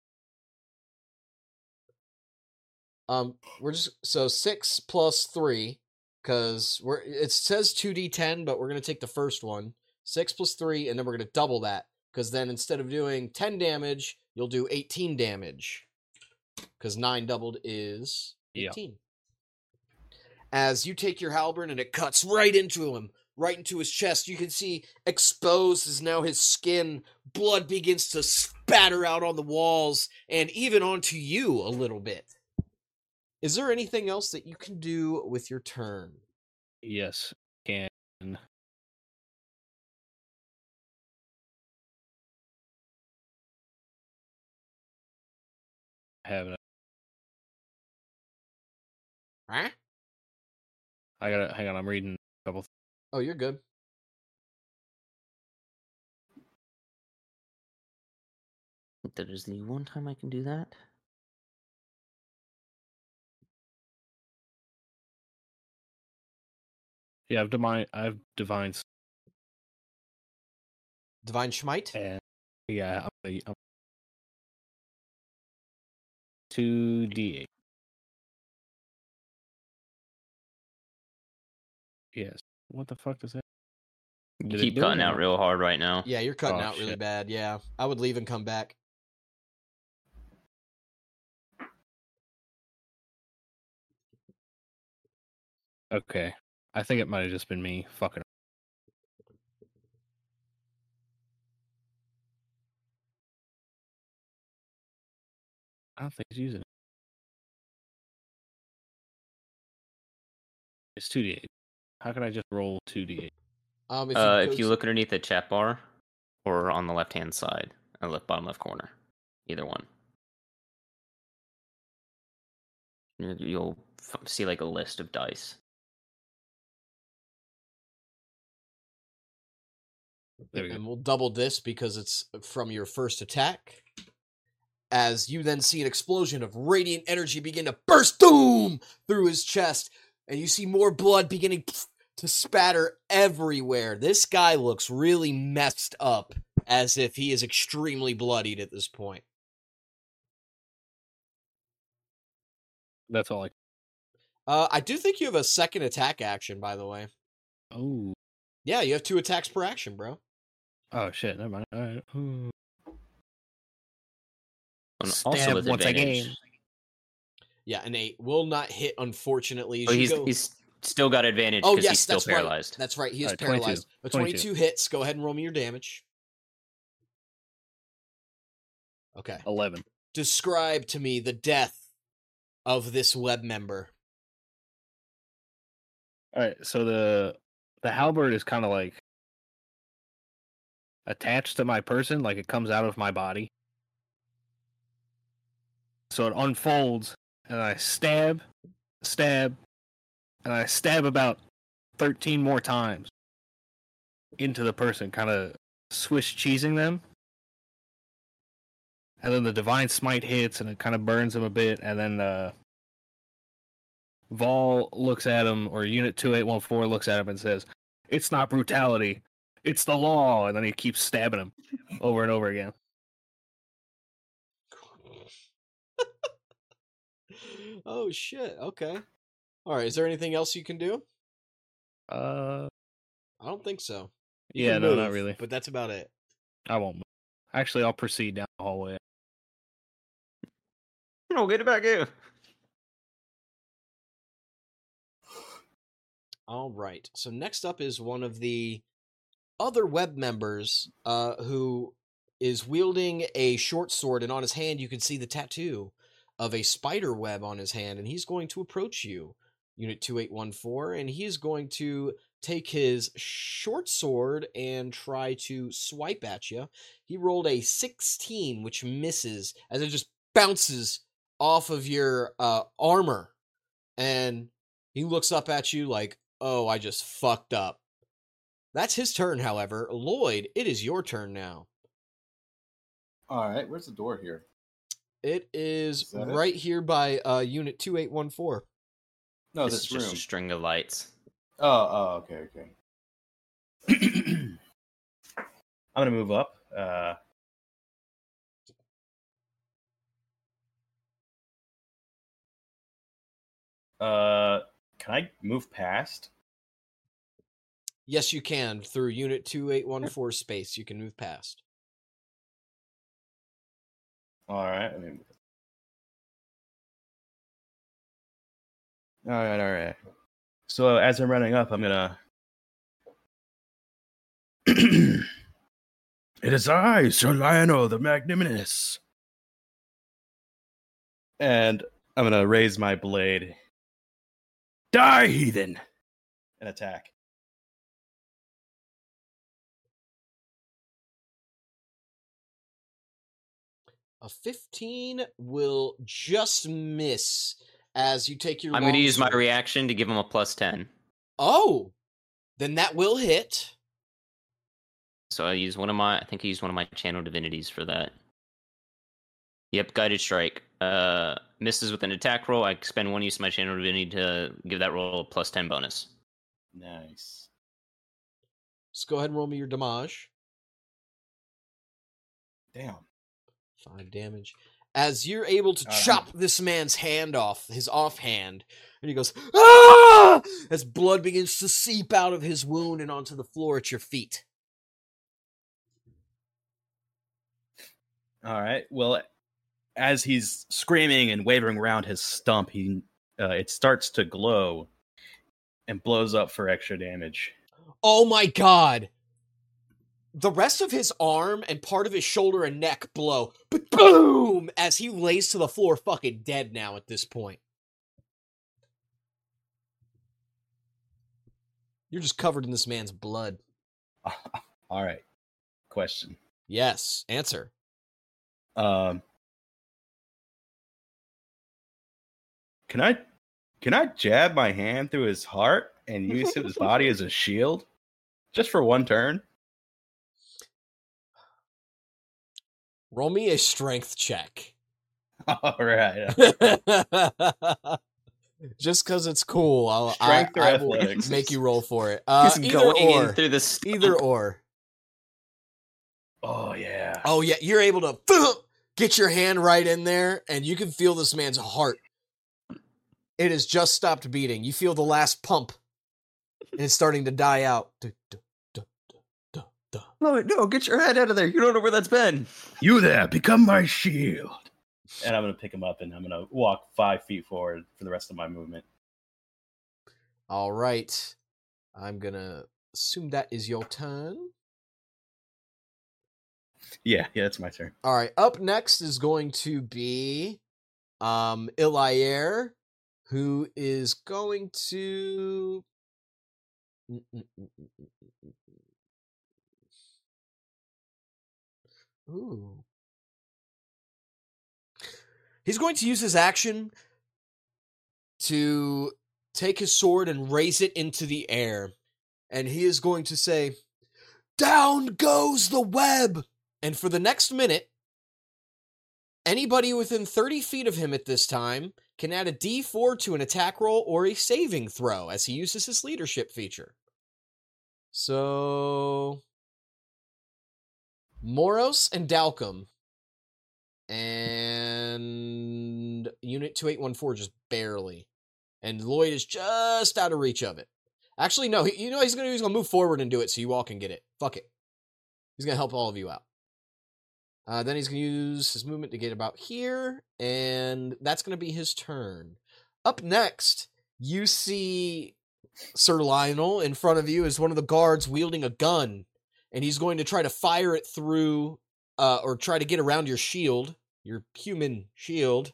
We're just so 6 plus 3, because it says 2d10, but we're gonna take the first one. 6 plus 3, and then we're gonna double that, because then instead of doing 10 damage, you'll do 18 damage. Because 9 doubled is 18. As you take your halberd and it cuts right into him, right into his chest, you can see exposed is now his skin. Blood begins to spatter out on the walls and even onto you a little bit. Is there anything else that you can do with your turn? Yes, can. Have it. Huh? I gotta hang on. I'm reading a couple. Oh, you're good. That is the one time I can do that. Yeah, I've divine. Divine Schmite? And yeah, I'm 2d8. Yes. What the fuck does that? You Did it keep do it cutting or out not? real hard right now. Yeah, you're cutting Oh, out really shit. bad. Yeah, I would leave and come back. Okay. I think it might have just been me fucking. I don't think he's using it. It's 2d8. How can I just roll 2d8? If you look underneath the chat bar or on the left-hand side, bottom left corner, either one, you'll see like a list of dice. There we go. And we'll double this because it's from your first attack. As you then see an explosion of radiant energy begin to burst, boom, through his chest, and you see more blood beginning to spatter everywhere. This guy looks really messed up, as if he is extremely bloodied at this point. That's all I do think you have a second attack action, by the way. Oh. Yeah, you have 2 attacks per action, bro. Oh, shit. Never mind. All right. Ooh. And Stab also with once advantage. again. Yeah, an 8 will not hit, unfortunately. as Oh, you go- he's still got advantage Oh, because yes, he's still that's right. paralyzed. That's right, he is All right, 22. paralyzed. A 22 hits. Go ahead and roll me your damage. Okay. 11. Describe to me the death of this web member. All right, so the halberd is kind of like attached to my person, like it comes out of my body. So it unfolds, and I stab, and I stab about 13 more times into the person, kind of Swiss cheesing them. And then the Divine Smite hits, and it kind of burns him a bit, and then Vol looks at him, or Unit 2814 looks at him and says, "It's not brutality, it's the law," and then he keeps stabbing him over and over again. Oh, shit. Okay. All right. Is there anything else you can do? I don't think so. You Yeah, can no, move, not really. But that's about it. I won't move. Actually, I'll proceed down the hallway. No, get it back here. All right. So next up is one of the other web members who is wielding a short sword, and on his hand you can see the tattoo of a spider web on his hand, and he's going to approach you, Unit 2814, and he is going to take his short sword and try to swipe at you. He rolled a 16, which misses as it just bounces off of your armor, and he looks up at you like, "Oh, I just fucked up." That's his turn, however. Lloyd, it is your turn now. All right, where's the door here? It is that it? right here by Unit 2814. No, This this is room. just a string of lights. Okay. I'm gonna move up. Can I move past? Yes, you can. Through Unit 2814 space, you can move past. All right. All right. So as I'm running up, I'm gonna. It is I, Sir Lionel the Magnanimous. And I'm gonna raise my blade. Die, heathen! And attack. A 15 will just miss as you take your I'm going to use my longsword. reaction to give him a +10. Oh! Then that will hit. So I use one of my, I think I used one of my channel divinities for that. Yep, guided strike. Misses with an attack roll. I spend one use of my channel divinity to give that roll a +10 bonus. Nice. So go ahead and roll me your damage. Damn. 5 damage. As you're able to chop this man's hand off, his offhand, and he goes, "Ah!" as blood begins to seep out of his wound and onto the floor at your feet. All right. Well, as he's screaming and wavering around his stump, it starts to glow and blows up for extra damage. Oh my god! The rest of his arm and part of his shoulder and neck blow. But boom! As he lays to the floor fucking dead now at this point. You're just covered in this man's blood. All right. Question. Yes. Answer. Can I jab my hand through his heart and use his body as a shield? Just for one turn? Roll me a strength check. All right. Just because it's cool, I Strength or will athletics? make you roll for it. He's Either going or. in through the stump. Either or. Oh, yeah. Oh, yeah. You're able to get your hand right in there, and you can feel this man's heart. It has just stopped beating. You feel the last pump, and it's starting to die out. No, get your head out of there. You don't know where that's been. You there, become my shield. And I'm going to pick him up, and I'm going to walk 5 feet forward for the rest of my movement. All right. I'm going to assume that is your turn. Yeah, it's my turn. All right. Up next is going to be Ilayer, who is going to. Ooh. He's going to use his action to take his sword and raise it into the air. And he is going to say, "Down goes the web!" And for the next minute, anybody within 30 feet of him at this time can add a D4 to an attack roll or a saving throw as he uses his leadership feature. So, Moros and Dalcom and Unit 2814 just barely. And Lloyd is just out of reach of it. Actually, no, he's going to move forward and do it so you all can get it. Fuck it. He's going to help all of you out. Then he's going to use his movement to get about here, and that's going to be his turn. Up next, you see Sir Lionel in front of you as one of the guards wielding a gun, and he's going to try to fire it through, or try to get around your shield, your human shield.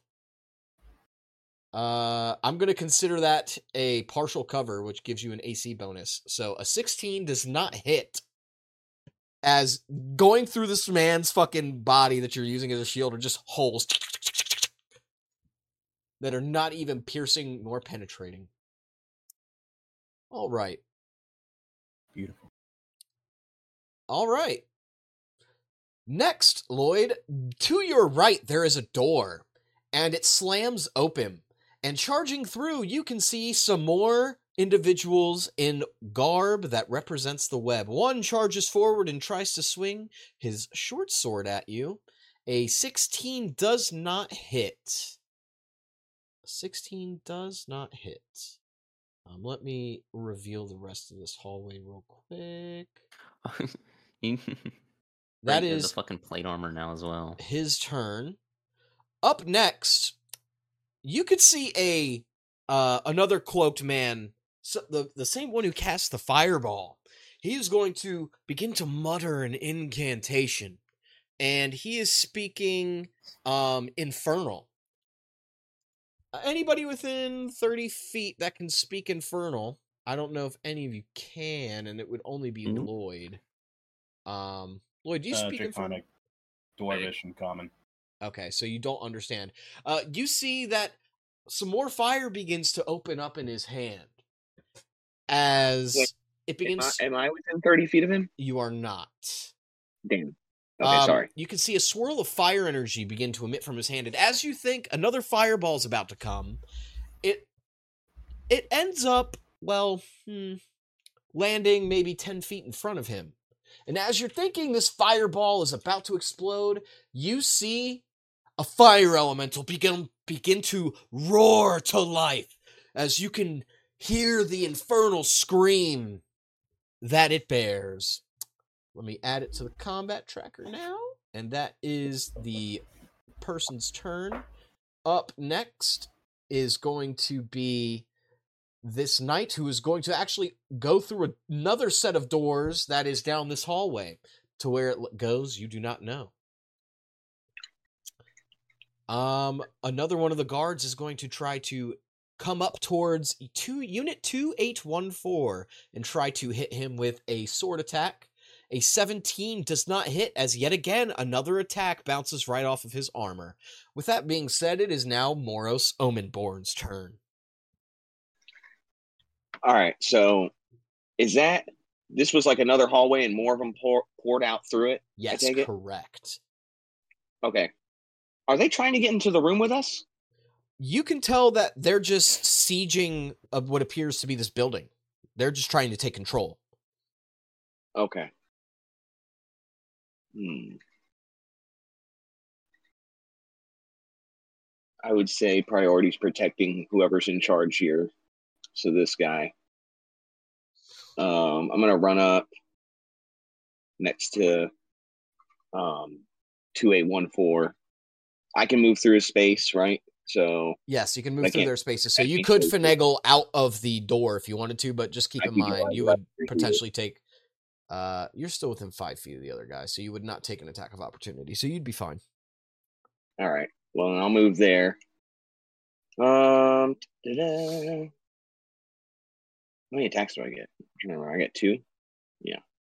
I'm going to consider that a partial cover, which gives you an AC bonus. So a 16 does not hit. As going through this man's fucking body that you're using as a shield are just holes that are not even piercing nor penetrating. All right. Beautiful. All right. Next, Lloyd, to your right, there is a door, and it slams open. And charging through, you can see some more individuals in garb that represents the web. One charges forward and tries to swing his short sword at you. A 16 does not hit. 16 does not hit. Let me reveal the rest of this hallway real quick. That is the fucking plate armor now as well. His turn. Up next, you could see another cloaked man. So the same one who cast the fireball. He is going to begin to mutter an incantation. And he is speaking Infernal. Anybody within 30 feet that can speak Infernal, I don't know if any of you can, and it would only be Lloyd. Lloyd, do you speak Infernal? Dwarvish, and Common. Okay, so you don't understand. You see that some more fire begins to open up in his hand. As it begins... Am I within 30 feet of him? You are not. Damn. Okay, sorry. You can see a swirl of fire energy begin to emit from his hand, and as you think another fireball is about to come, it ends up, landing maybe 10 feet in front of him. And as you're thinking this fireball is about to explode, you see a fire elemental begin to roar to life as you can hear the infernal scream that it bears. Let me add it to the combat tracker now, and that is the person's turn. Up next is going to be this knight who is going to actually go through another set of doors that is down this hallway. To where it goes, you do not know. Another one of the guards is going to try to come up towards Unit 2814 and try to hit him with a sword attack. A 17 does not hit, as yet again another attack bounces right off of his armor. With that being said, it is now Moros Omenborn's turn. All right, so this was like another hallway and more of them poured out through it? Yes, correct. Okay. Are they trying to get into the room with us? You can tell that they're just sieging of what appears to be this building. They're just trying to take control. Okay. I would say priority's protecting whoever's in charge here. So this guy. I'm going to run up next to 2814. I can move through his space, right? So yes, you can move through their spaces. So you could finagle out of the door if you wanted to, but just keep in mind you would potentially take You're still within 5 feet of the other guy, so you would not take an attack of opportunity. So you'd be fine. All right. Well, then I'll move there. Ta-da. How many attacks do I get? I can't remember. I get 2. Yeah.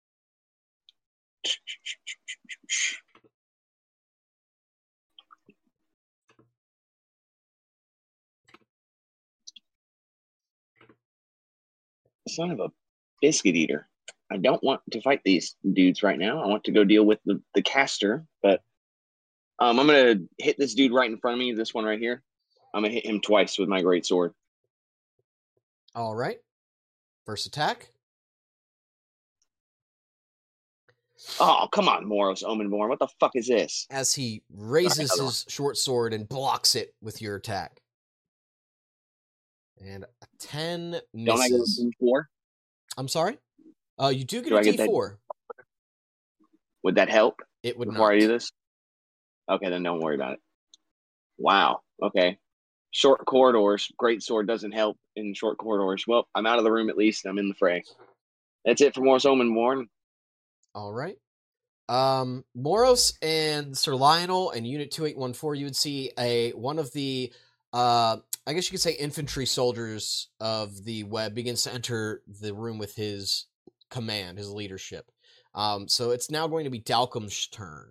Son of a biscuit eater. I don't want to fight these dudes right now. I want to go deal with the caster, but I'm gonna hit this dude right in front of me. This one right here. I'm gonna hit him twice with my great sword. All right. First attack. Oh, come on, Moros Omenborn. What the fuck is this? As he raises his short sword and blocks it with your attack. And a 10 misses. Don't I get a D4? I'm sorry? You do get Do a I get that? D4. Would that help It would before not. I do this? Okay, then don't worry about it. Wow. Okay. Short corridors. Great sword doesn't help in short corridors. Well, I'm out of the room at least. I'm in the fray. That's it for Moros Omenborn. All right. Moros and Sir Lionel and Unit 2814, you would see one of the I guess you could say infantry soldiers of the web begins to enter the room with his command, his leadership. So it's now going to be Dalcom's turn.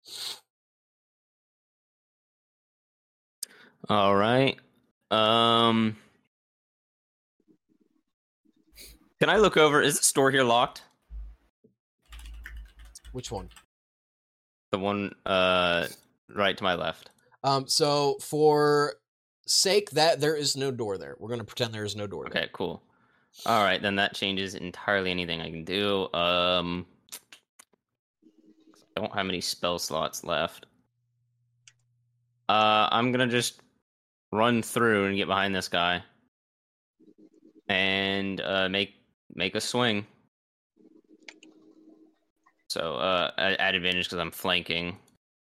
All right. Can I look over? Is the store here locked? Which one? The one right to my left. So for sake that there is no door there. We're going to pretend there is no door there. Okay, cool. All right, then that changes entirely anything I can do. I don't have any spell slots left. I'm gonna just run through and get behind this guy and make a swing. So at advantage because I'm flanking.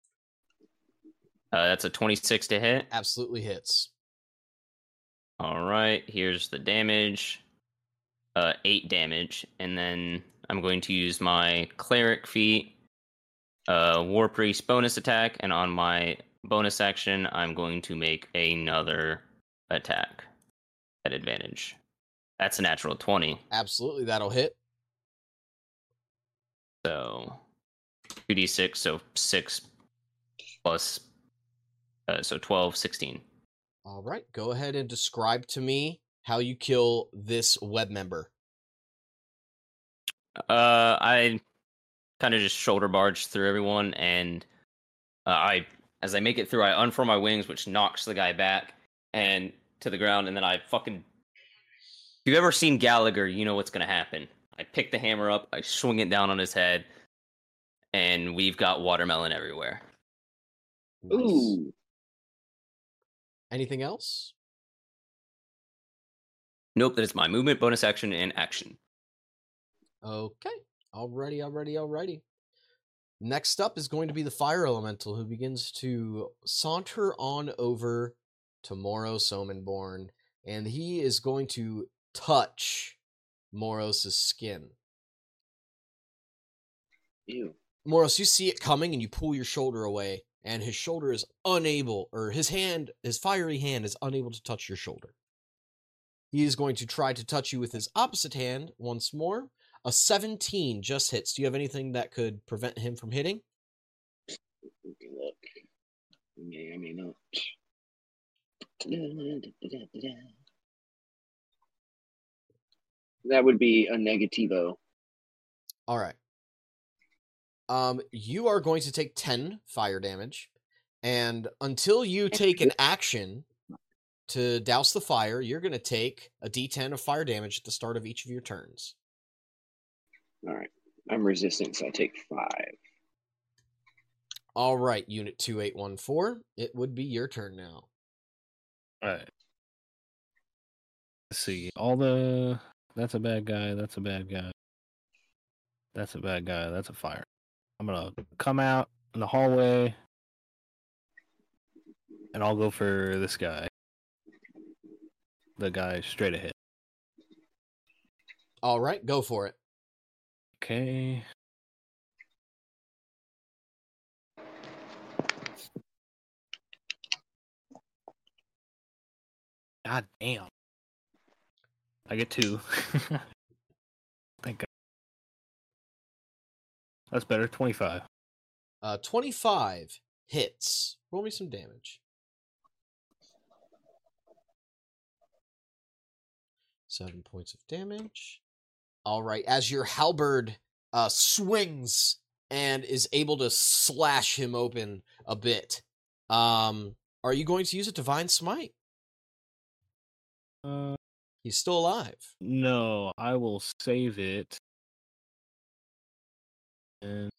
That's a 26 to hit. Absolutely hits. All right, here's the damage. 8 damage, and then I'm going to use my cleric feat, war priest bonus attack, and on my bonus action, I'm going to make another attack at advantage. That's a natural 20. Absolutely, that'll hit. So 2d6, so 6 plus, so 12, 16. All right, go ahead and describe to me how you kill this web member. I kind of just shoulder barge through everyone, and as I make it through, I unfurl my wings, which knocks the guy back and to the ground, and then I fucking... If you've ever seen Gallagher, you know what's gonna happen. I pick the hammer up, I swing it down on his head, and we've got watermelon everywhere. Nice. Ooh. Anything else? Nope, that is my movement, bonus action, and action. Okay. Alrighty. Next up is going to be the fire elemental, who begins to saunter on over to Moros Omenborn, and he is going to touch Moros' skin. Ew. Moros, you see it coming and you pull your shoulder away, and his shoulder is unable, or his fiery hand is unable to touch your shoulder. He is going to try to touch you with his opposite hand once more. A 17 just hits. Do you have anything that could prevent him from hitting? Look. I may not. That would be a negativo. All right. You are going to take 10 fire damage, and until you take an action to douse the fire, you're going to take a d10 of fire damage at the start of each of your turns. All right. I'm resistant, so I take 5. All right, Unit 2814, it would be your turn now. All right. Let's see. That's a bad guy. That's a bad guy. That's a bad guy. That's a fire. I'm going to come out in the hallway, and I'll go for this guy. The guy straight ahead. All right, go for it. Okay. God damn. I get 2. Thank God. That's better. 25. 25 hits. Roll me some damage. 7 points of damage. All right, as your halberd swings and is able to slash him open a bit, are you going to use a divine smite? He's still alive. No, I will save it. And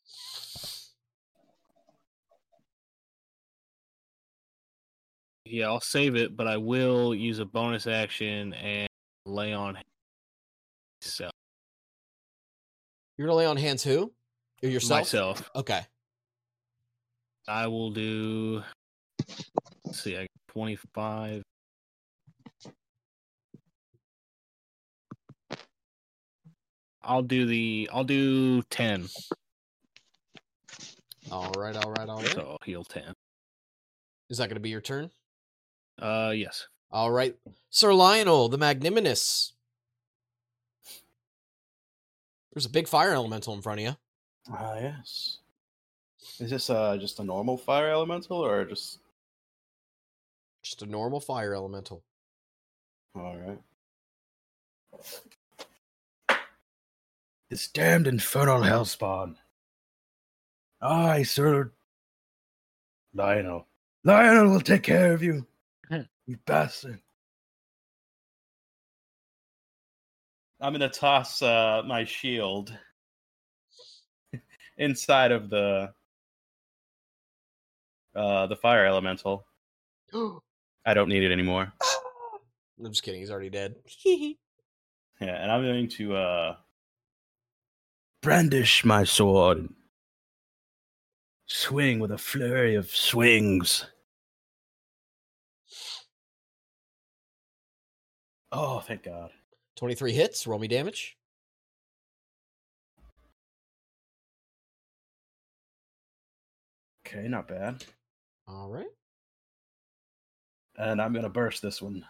yeah, I'll save it, but I will use a bonus action and lay on myself. You're gonna lay on hands who? Yourself? Myself. Okay. I will do. Let's see, I got 25. I'll do 10. All right. So I'll heal 10. Is that gonna be your turn? Yes. All right. Sir Lionel, the Magnanimous. There's a big fire elemental in front of you. Ah, yes. Is this just a normal fire elemental or just... Just a normal fire elemental. Alright. This damned infernal hellspawn. Aye, Sir Lionel. Lionel will take care of you. You bastard. I'm gonna toss my shield inside of the fire elemental. I don't need it anymore. I'm just kidding. He's already dead. Yeah, and I'm going to brandish my sword and swing with a flurry of swings. Oh, thank God. 23 hits. Roll me damage. Okay, not bad. All right. And I'm going to burst this one.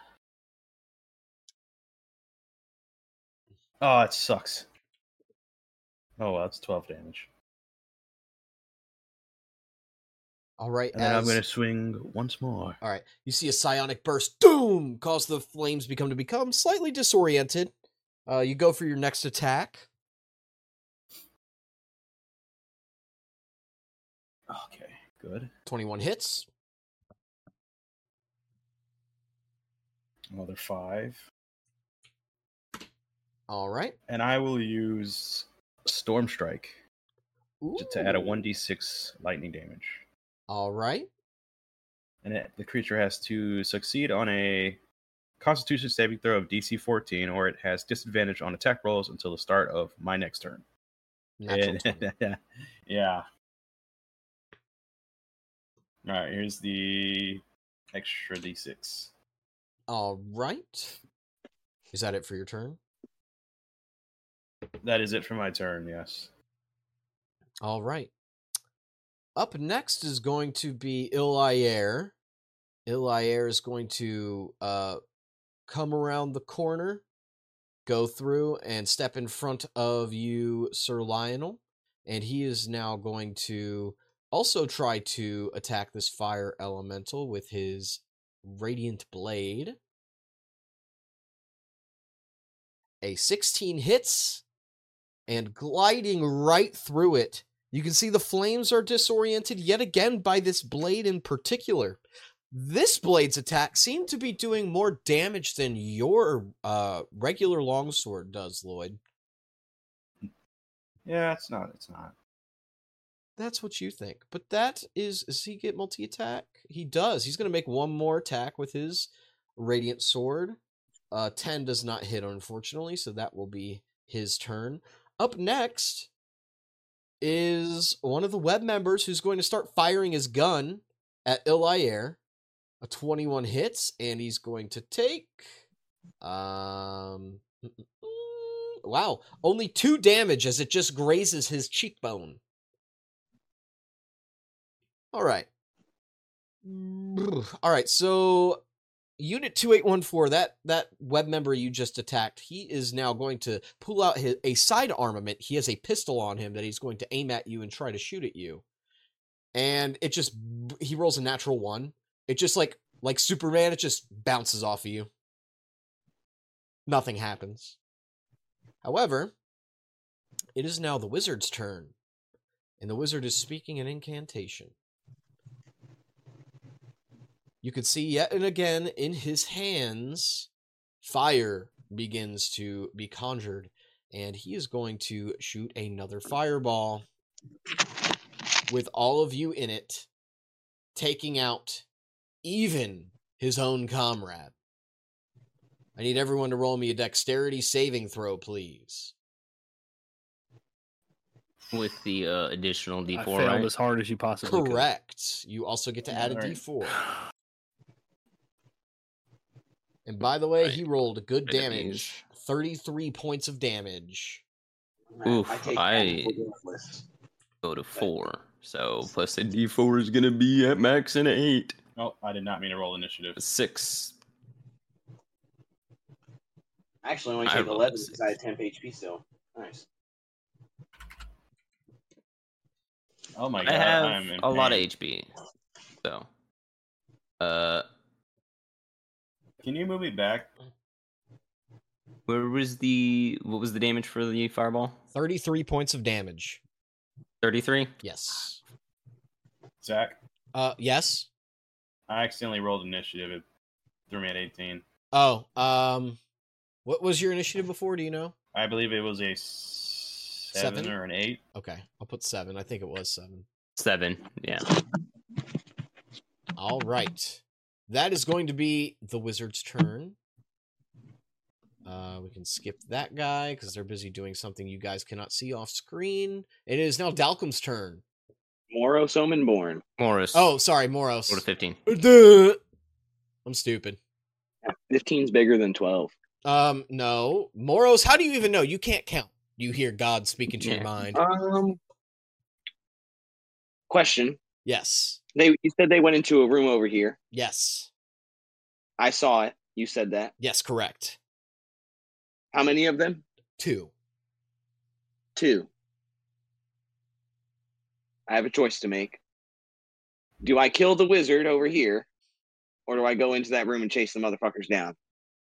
Oh, it sucks. Oh, well, that's 12 damage. All right. And then I'm going to swing once more. All right. You see a psionic burst, boom, cause the flames become slightly disoriented. You go for your next attack. Okay, good. 21 hits. Another 5. All right. And I will use Storm Strike to add a 1d6 lightning damage. All right. And the creature has to succeed on a Constitution saving throw of DC 14, or it has disadvantage on attack rolls until the start of my next turn. Natural 20. Yeah. All right, here's the extra d6. All right. Is that it for your turn? That is it for my turn, yes. All right. Up next is going to be Ilaire. Ilaire is going to come around the corner, go through, and step in front of you, Sir Lionel. And he is now going to also try to attack this fire elemental with his Radiant Blade. A 16 hits, and gliding right through it. You can see the flames are disoriented yet again by this blade in particular. This blade's attack seemed to be doing more damage than your regular longsword does, Lloyd. Yeah, it's not. It's not. That's what you think. But that is... Does he get multi-attack? He does. He's going to make one more attack with his Radiant Sword. 10 does not hit, unfortunately, so that will be his turn. Up next is one of the web members who's going to start firing his gun at Ilaire. A 21 hits, and he's going to take wow, only 2 damage as it just grazes his cheekbone. All right. All right, so Unit 2814, that web member you just attacked, he is now going to pull out a side armament. He has a pistol on him that he's going to aim at you and try to shoot at you. And he rolls a natural 1. It just like Superman, it just bounces off of you. Nothing happens. However, it is now the wizard's turn. And the wizard is speaking an incantation. You can see yet and again in his hands, fire begins to be conjured, and he is going to shoot another fireball with all of you in it, taking out even his own comrade. I need everyone to roll me a dexterity saving throw, please. With the additional D4, I failed right? as hard as you possibly could. Correct. You also get to add a Alright. D4. And by the way, Right. he rolled good Bit of damage. 33 points of damage. Oof, take I- that regardless. Go to 4. So plus a D4 is going to be at max an 8. Oh, I did not mean to roll initiative. 6. Actually, I only I take rolled 11 a because I had 10 HP still. Nice. Oh my I god, have I'm in a lot of pain. HP. So, Can you move me back? what was the damage for the fireball? 33 points of damage. 33? Yes. Zach? Yes. I accidentally rolled initiative. It threw me at 18. Oh, what was your initiative before? Do you know? I believe it was a 7 7? or an 8. Okay, I'll put 7. I think it was 7. 7, yeah. All right. That is going to be the wizard's turn. We can skip that guy because they're busy doing something you guys cannot see off screen. It is now Dalcom's turn. Moros Omenborn. Morris. Oh, sorry, Moros. Go to 15. Duh. I'm stupid. 15's bigger than 12. No. Moros, how do you even know? You can't count. You hear God speaking to your Yeah. mind. Question. Yes. You said they went into a room over here. Yes. I saw it. You said that. Yes, correct. How many of them? 2. 2. I have a choice to make. Do I kill the wizard over here, or do I go into that room and chase the motherfuckers down?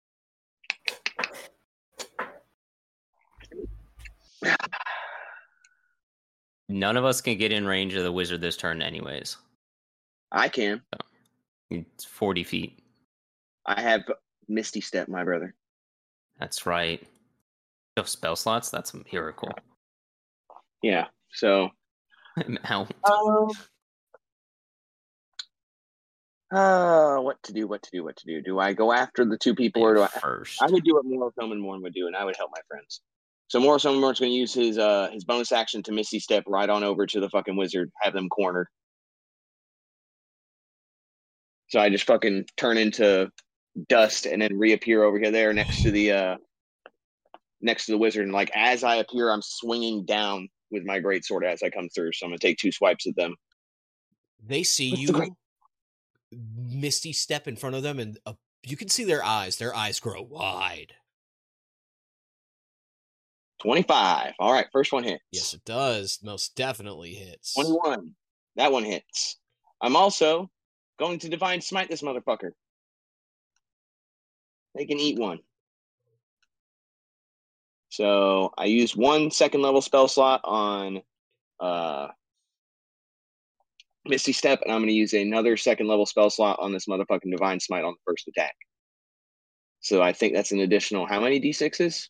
None of us can get in range of the wizard this turn anyways. I can. It's 40 feet. I have Misty Step, my brother. That's right. You have spell slots? That's a miracle. Yeah. So. How? What to do? Do I go after the 2 people, or do I? First. I would do what Morris Omenborn would do, and I would help my friends. So Morris Omenborn's going to use his bonus action to Misty Step right on over to the fucking wizard, have them cornered. So I just fucking turn into dust and then reappear over here, there next to the wizard. And like as I appear, I'm swinging down with my greatsword as I come through. So I'm going to take 2 swipes at them. They see What's the you Misty Step in front of them, and you can see their eyes. Their eyes grow wide. 25. All right, first one hits. Yes, it does. Most definitely hits. 21. That one hits. I'm also going to Divine Smite this motherfucker. They can eat one. So I used 1 second level spell slot on Misty Step, and I'm going to use another second level spell slot on this motherfucking Divine Smite on the first attack. So I think that's an additional, how many D6s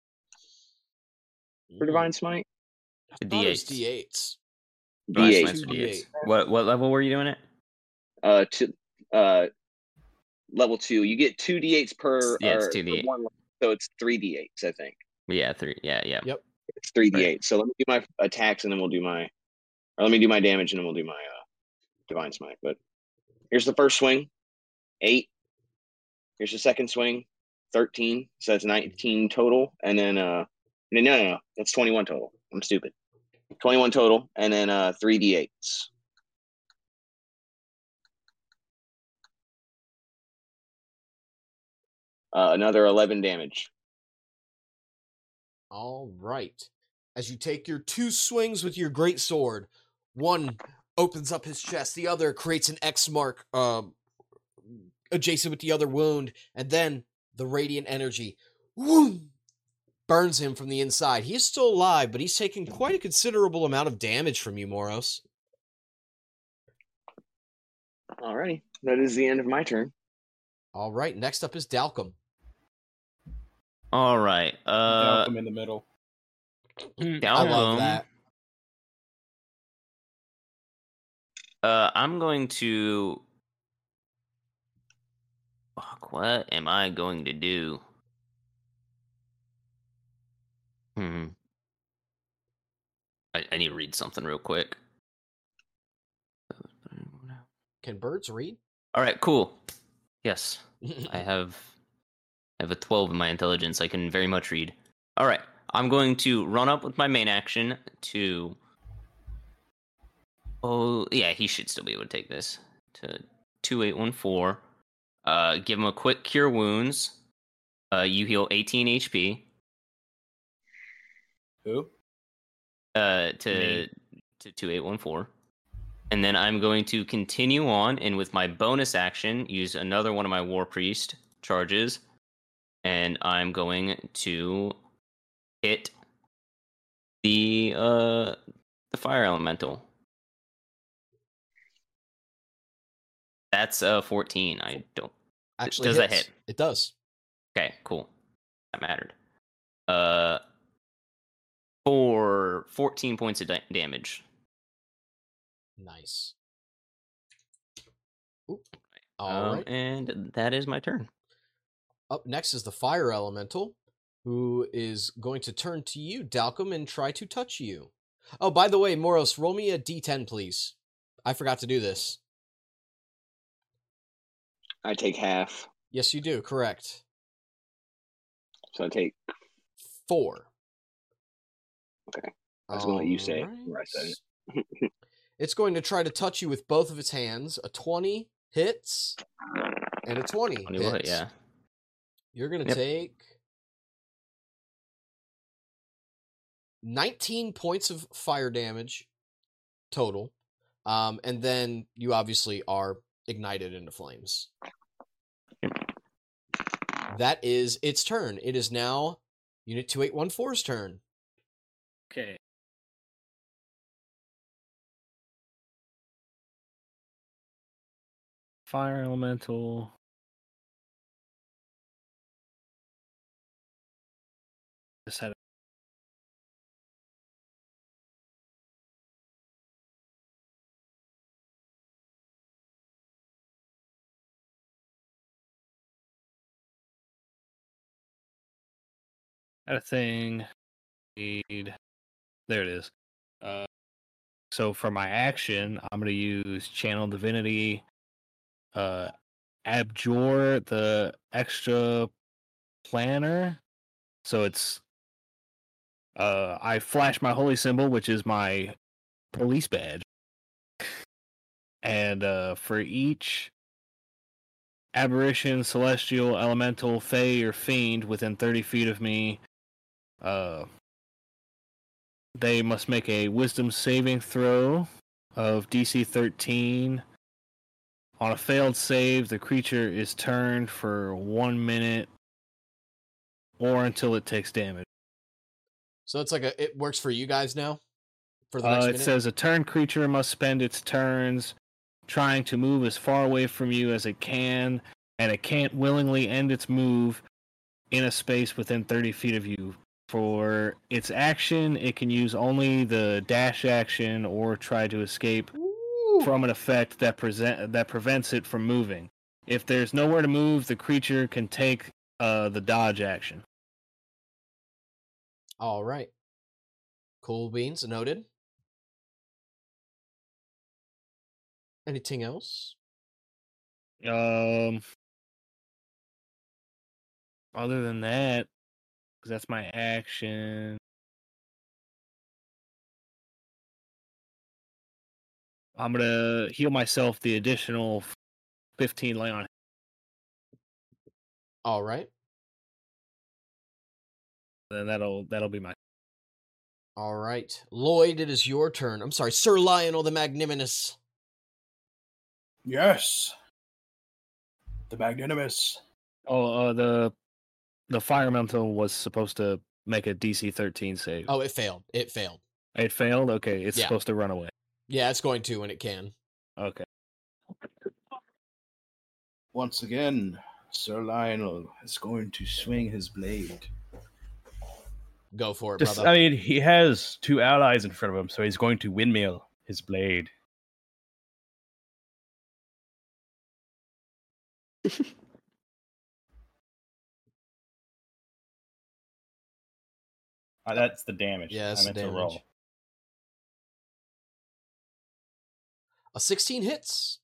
for Divine Smite? I thought it was D8s. D8s. Divine D8. Smite's Two D8s. D8. What level were you doing it? Level 2. You get 2 D8s per. Yeah, it's or 2d8. per one level, so it's 3 D8s, I think. Yeah, 3. Yeah. Yep. It's 3 D8s. Right. So let me do my attacks, and then we'll do let me do my damage, and then we'll do my Divine Smite. But here's the first swing, 8. Here's the second swing, 13. So that's 19 total, and then No. That's 21 total. I'm stupid. 21 total, and then 3d8s. Another 11 damage. All right. As you take your 2 swings with your great sword, one opens up his chest, the other creates an X mark adjacent with the other wound, and then the radiant energy burns him from the inside. He is still alive, but he's taking quite a considerable amount of damage from you, Moros. Alrighty. That is the end of my turn. All right. Next up is Dalcum. All right. Malcolm in the middle. I love that. I'm going to. Fuck, what am I going to do? I need to read something real quick. Can birds read? All right, cool. Yes, I have a 12 in my intelligence. I can very much read. All right, I'm going to run up with my main action to. Oh yeah, he should still be able to take this to 2814. Give him a quick cure wounds. You heal 18 HP. Who? To 2814. And then I'm going to continue on, and with my bonus action, use another one of my War Priest charges, and I'm going to hit the Fire Elemental. That's 14. I don't. Actually, does that hit? It does. Okay, cool. That mattered. For 14 points of damage. Nice. Oop. All right. And that is my turn. Up next is the Fire Elemental, who is going to turn to you, Dalcum, and try to touch you. Oh, by the way, Moros, roll me a d10, please. I forgot to do this. I take half. Yes, you do. Correct. So I take 4. Okay. I was going to let you say it where I said it. It's going to try to touch you with both of its hands. A 20 hits, and a 20 hits. Yeah. You're going to take 19 points of fire damage total. And then you obviously are ignited into flames. That is its turn. It is now Unit 2814's turn. Okay. Fire Elemental. Just had a thing. There it is. So for my action, I'm going to use Channel Divinity, Abjure the extra planner. So it's I flash my holy symbol, which is my police badge. And for each aberration, celestial, elemental, fey, or fiend within 30 feet of me, they must make a wisdom saving throw of DC 13. On a failed save, the creature is turned for 1 minute or until it takes damage. So it's like it works for you guys now? For the next minute? It says a turned creature must spend its turns trying to move as far away from you as it can, and it can't willingly end its move in a space within 30 feet of you. For its action, it can use only the dash action or try to escape from an effect that prevents it from moving. If there's nowhere to move, the creature can take the dodge action. All right. Cool beans, noted. Anything else? Other than that, because that's my action. I'm gonna heal myself the additional 15 lay on. All right. Then that'll be my. All right. Lloyd, it is your turn. I'm sorry, Sir Lionel the Magnanimous. Yes. The Magnanimous. Oh, the fire elemental was supposed to make a DC 13 save. Oh, it failed. It failed. It failed. Okay, it's Yeah. supposed to run away. Yeah, it's going to when it can. Okay. Once again, Sir Lionel is going to swing his blade. Go for it, Just, brother. I mean, he has two allies in front of him, so he's going to windmill his blade. That's the damage. Yeah, that's I meant the to damage. roll. A 16 hits.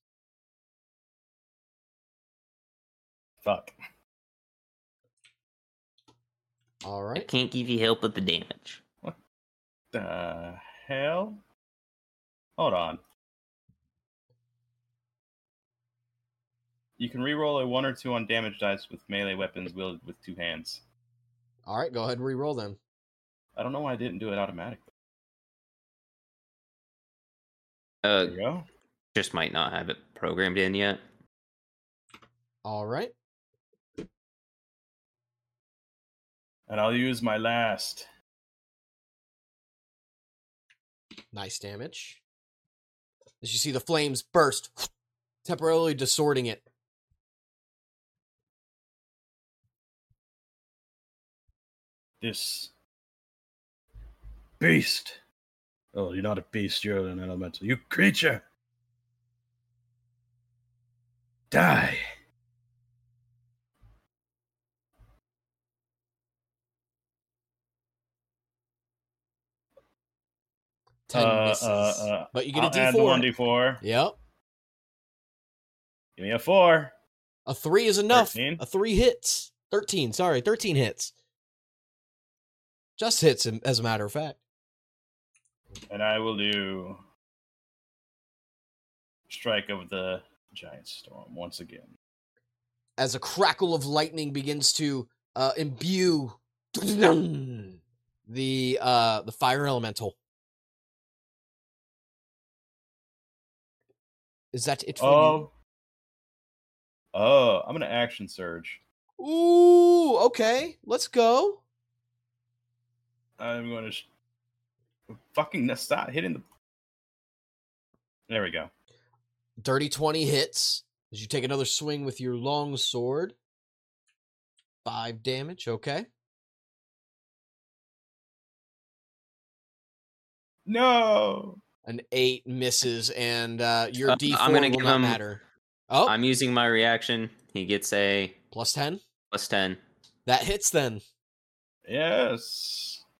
Fuck. All I right. can't give you help with the damage. The hell? Hold on. You can reroll a 1 or 2 on damage dice with melee weapons wielded with 2 hands. All right, go ahead and re-roll them. I don't know why I didn't do it automatically. There you go. Just might not have it programmed in yet. All right. And I'll use my last. Nice damage. As you see the flames burst, temporarily distorting it. This beast. Oh, you're not a beast, you're an elemental. You creature! Die! Ten misses. But you get a I'll add the D4. 1d4. Yep. Give me a 4. A 3 is enough. 13. A 3 hits. 13, sorry. 13 hits. Just hits, as a matter of fact. And I will do Strike of the Giant Storm once again. As a crackle of lightning begins to imbue the fire elemental. Is that it for Oh, I'm gonna action surge. you? Ooh, okay. Let's go. I'm going to fucking stop hitting the. There we go. Dirty 20 hits. As you take another swing with your long sword. 5 damage, okay. No. An 8 misses, and your D4 I'm gonna will give not him- matter. Oh, I'm using my reaction. He gets a plus 10? plus 10. That hits then. Yes.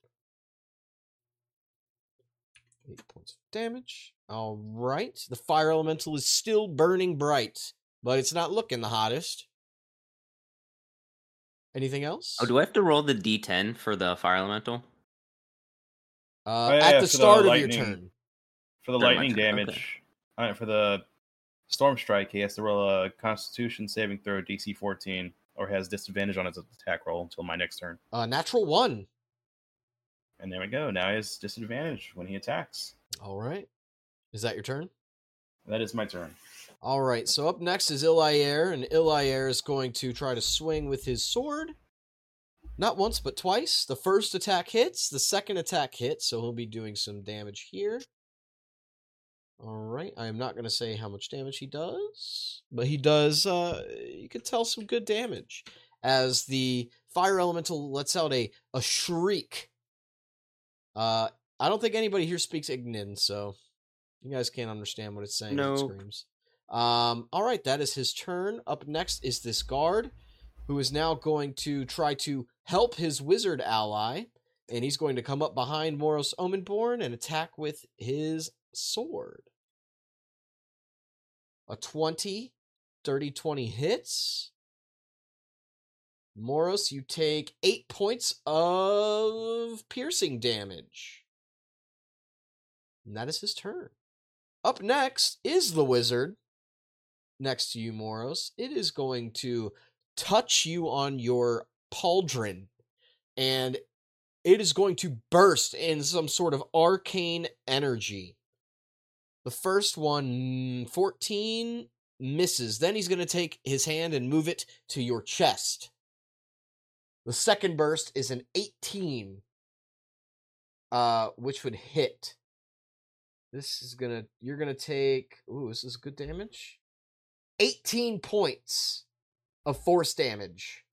8 points of damage. All right. The fire elemental is still burning bright, but it's not looking the hottest. Anything else? Oh, do I have to roll the d10 for the fire elemental? yeah, at for the the start of your lightning. turn. For the During my lightning turn, damage, for the Storm Strike, he has to roll a Constitution saving throw DC 14, or has disadvantage on his attack roll until my next turn. Natural 1. And there we go. Now he has disadvantage when he attacks. All right. Is that your turn? That is my turn. All right. So up next is Ilair, and Ilair is going to try to swing with his sword. Not once, but twice. The first attack hits. The second attack hits, so he'll be doing some damage here. All right. I am not going to say how much damage he does, but he does, you can tell, some good damage. As the fire elemental lets out a shriek. I don't think anybody here speaks Ignin, so you guys can't understand what it's saying when it No. screams. All right, that is his turn. Up next is this guard, who is now going to try to help his wizard ally, and he's going to come up behind Moros Omenborn and attack with his sword. A 20, dirty 20 hits. Moros, you take 8 points of piercing damage. And that is his turn. Up next is the wizard. Next to you, Moros. It is going to touch you on your pauldron, and it is going to burst in some sort of arcane energy. The first one, 14, misses. Then he's going to take his hand and move it to your chest. The second burst is an 18, which would hit. You're gonna take, this is good damage. 18 points of force damage.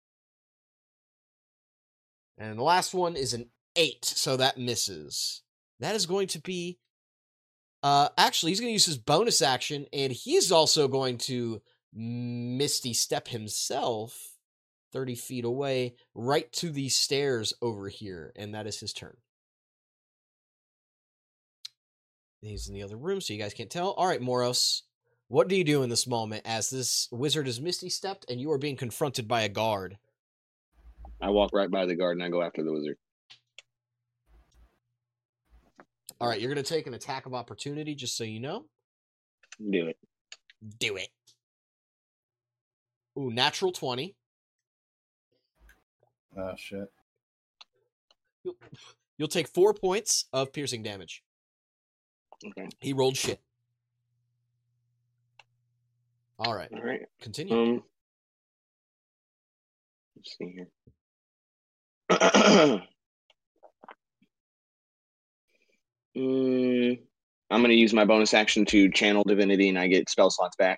And the last one is an 8, so that misses. That is going to be, actually, he's going to use his bonus action, and he's also going to Misty Step himself 30 feet away, right to these stairs over here, and that is his turn. He's in the other room, so you guys can't tell. All right, Moros, what do you do in this moment as this wizard is Misty Stepped and you are being confronted by a guard? I walk right by the guard and I go after the wizard. All right, you're going to take an attack of opportunity, just so you know. Do it. Do it. Ooh, natural 20. Oh, shit. You'll take 4 points of piercing damage. Okay. He rolled shit. All right. All right. Continue. Let's see here. I'm going to use my bonus action to channel divinity, and I get spell slots back.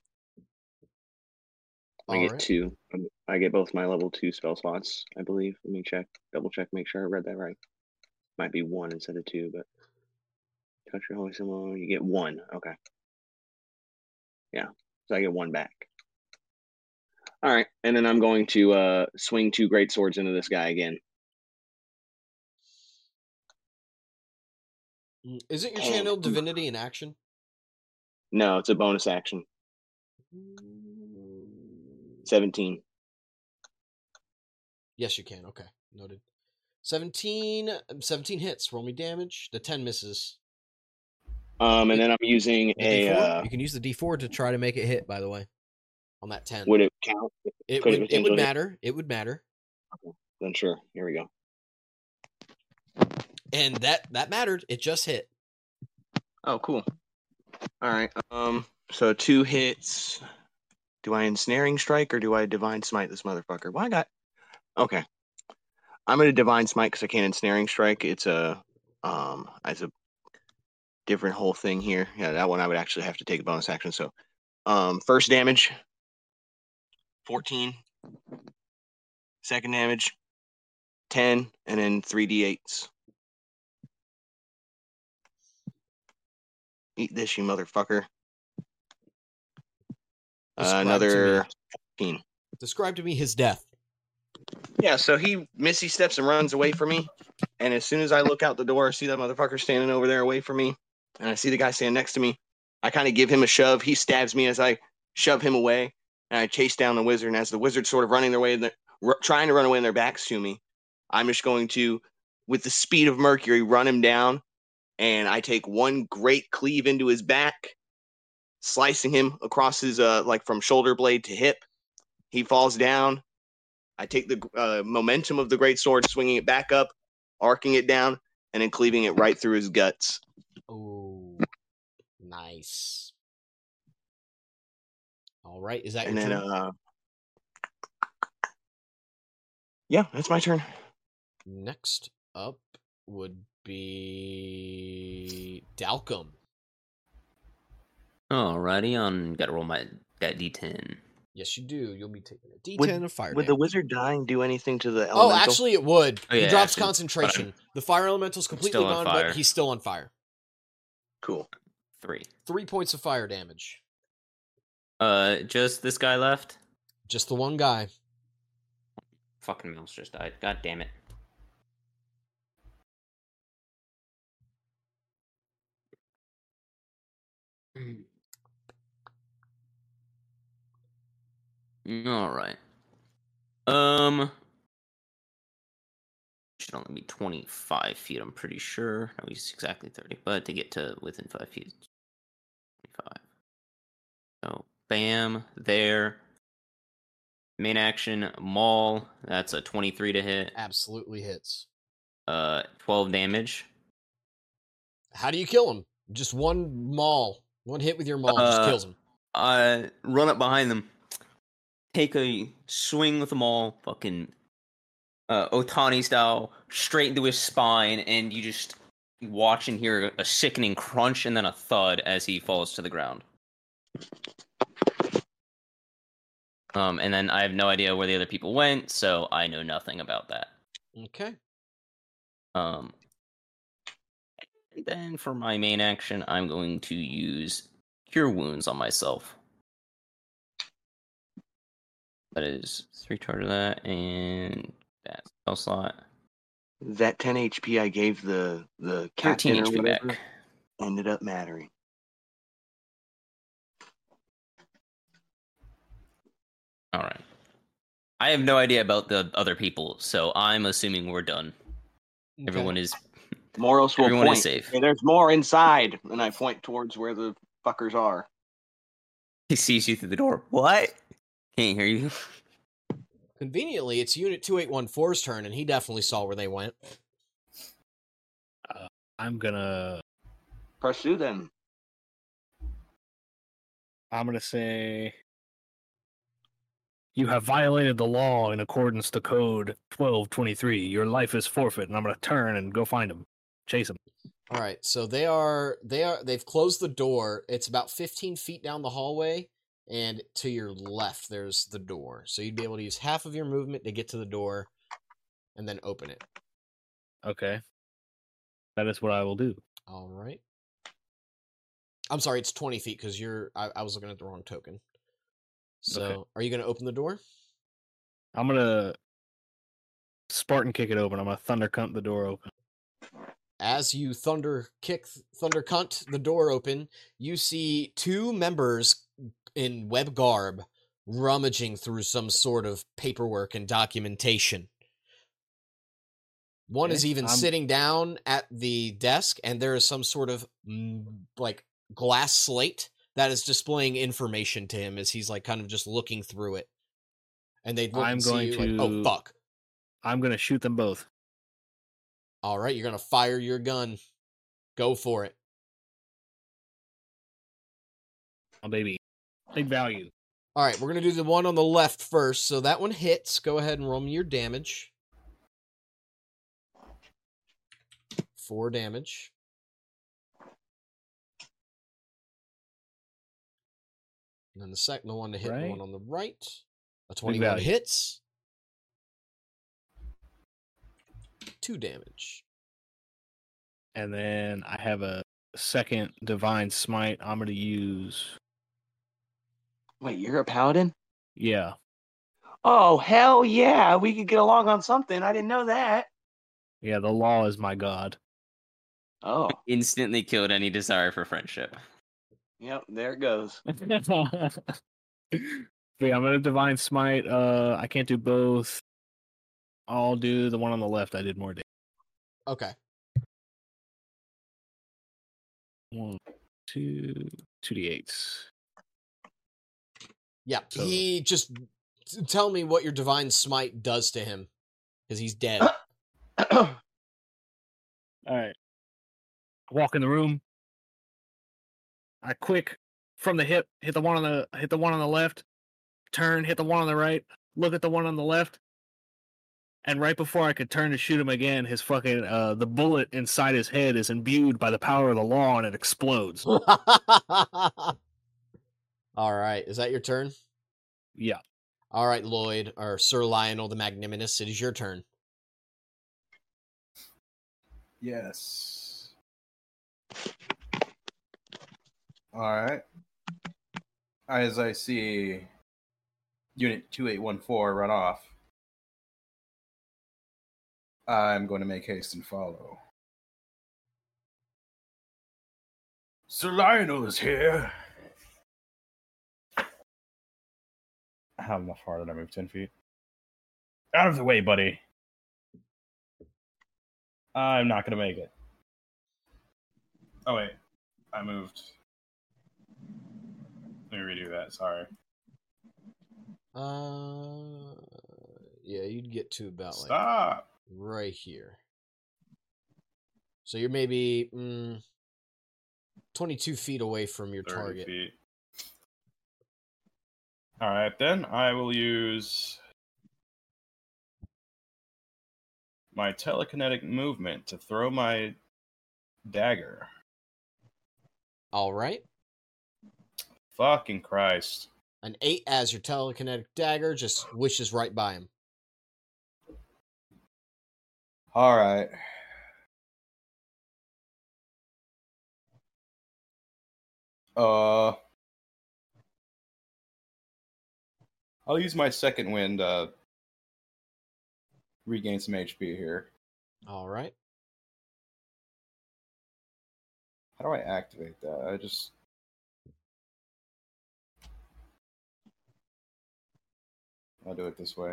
I get 2. I get both my level 2 spell slots, I believe. Let me double check, make sure I read that right. Might be 1 instead of 2, but touch your holy symbol, you get 1. Okay. Yeah, so I get 1 back. All right, and then I'm going to swing 2 great swords into this guy again. Isn't your channel divinity in action? No, it's a bonus action. 17. Yes, you can. Okay, noted. 17 hits. Roll me damage. The 10 misses. And then I'm using D4? You can use the D4 to try to make it hit, by the way, on that 10. Would it count? It would matter. It would matter. Okay. Then sure. Here we go. And that mattered. It just hit. Oh, cool. All right. So 2 hits. Do I ensnaring strike or do I divine smite this motherfucker? Well, okay. I'm gonna divine smite because I can't ensnaring strike. It's a different whole thing here. Yeah, that one I would actually have to take a bonus action. So, first damage, 14. Second damage, 10, and then 3d8s. Eat this, you motherfucker. Another 14. Describe to me his death. Yeah, so he Missy steps and runs away from me. And as soon as I look out the door, I see that motherfucker standing over there away from me. And I see the guy standing next to me. I kind of give him a shove. He stabs me as I shove him away. And I chase down the wizard. And as the wizard's sort of running their way, trying to run away in their backs to me, I'm just going to, with the speed of Mercury, run him down. And I take 1 great cleave into his back, slicing him across his, from shoulder blade to hip. He falls down. I take the momentum of the great sword, swinging it back up, arcing it down, and then cleaving it right through his guts. Oh, nice. All right, is that your turn? Yeah, that's my turn. Next up would be Dalcum. Alrighty, gotta roll that D10. Yes, you do. You'll be taking a D10 of fire damage. Would the wizard dying do anything to the elemental? Oh, actually, it would. Oh, yeah, he drops concentration. The fire elemental's completely gone, but he's still on fire. Cool. 3. 3 points of fire damage. Just this guy left? Just the one guy. Fucking mouse just died. God damn it. All right. Should only be 25 feet, I'm pretty sure. No, he's exactly 30, but to get to within 5 feet, So, bam, there. Main action, Maul. That's a 23 to hit. Absolutely hits. 12 damage. How do you kill him? Just one maul. One hit with your maul just kills him. Run up behind them. Take a swing with the maul. Fucking Otani style. Straight into his spine. And you just watch and hear a sickening crunch and then a thud as he falls to the ground. And then I have no idea where the other people went, so I know nothing about that. Okay. Then for my main action, I'm going to use Cure Wounds on myself. That is 3 charge of that, and that spell slot. That 10 HP I gave the 13 captain or HP whatever back. ended up mattering. All right. I have no idea about the other people, so I'm assuming we're done. Okay. Everyone is Moros will Everyone point. is safe. Hey, there's more inside, and I point towards where the fuckers are. He sees you through the door. What? Can't hear you. Conveniently, it's Unit 2814's turn, and he definitely saw where they went. I'm gonna Pursue them. say you have violated the law in accordance to code 1223. Your life is forfeit, and I'm gonna turn and go find him. Chase him. All right, so they've closed the door. It's about 15 feet down the hallway, and to your left there's the door. So you'd be able to use half of your movement to get to the door and then open it. Okay. That is what I will do. All right. I'm sorry, it's 20 feet because I was looking at the wrong token. So, Okay. Are you going to open the door? I'm gonna Spartan kick it open. I'm gonna thunder cunt the door open. As you thunder cunt the door open, you see 2 members in web garb rummaging through some sort of paperwork and documentation. One is even sitting down at the desk, and there is some sort of like glass slate that is displaying information to him as he's like kind of just looking through it. And they look and see you like, oh fuck. I'm gonna shoot them both. All right, you're gonna fire your gun. Go for it. Oh baby, big value. All right, we're gonna do the one on the left first. So that one hits. Go ahead and roll me your damage. 4 damage. And then the one to hit, the one on the right. A 21 hits. 2 damage. And then I have a second divine smite. I'm gonna use. Wait, you're a paladin? Yeah. Oh, hell yeah. We could get along on something. I didn't know that. Yeah, the law is my god. Oh. Instantly killed any desire for friendship. Yep, there it goes. But yeah, I'm gonna divine smite. I can't do both. I'll do the one on the left. I did more damage. Okay. 1, 2, 2d8s. Yeah, So- he just tell me what your divine smite does to him, because he's dead. All right. I walk in the room. I quick from the hip, hit the one on the left, turn, hit the one on the right, look at the one on the left, and right before I could turn to shoot him again, his fucking the bullet inside his head is imbued by the power of the law and it explodes. All right, is that your turn? Yeah. All right, Lloyd, or Sir Lionel the Magnanimous, it is your turn. Yes. All right. As I see Unit 2814 run off, I'm going to make haste and follow. Sir Lionel is here. How far did I move? 10 feet? Out of the way, buddy. I'm not going to make it. Oh, wait. I moved Let me redo that. Sorry. Yeah, you'd get to about like Stop. right here. So you're maybe 22 feet away from your 30 target. feet. All right, then I will use my telekinetic movement to throw my dagger. All right. Fucking Christ. An 8 as your telekinetic dagger just wishes right by him. All right. I'll use my second wind regain some HP here. All right. How do I activate that? I'll do it this way.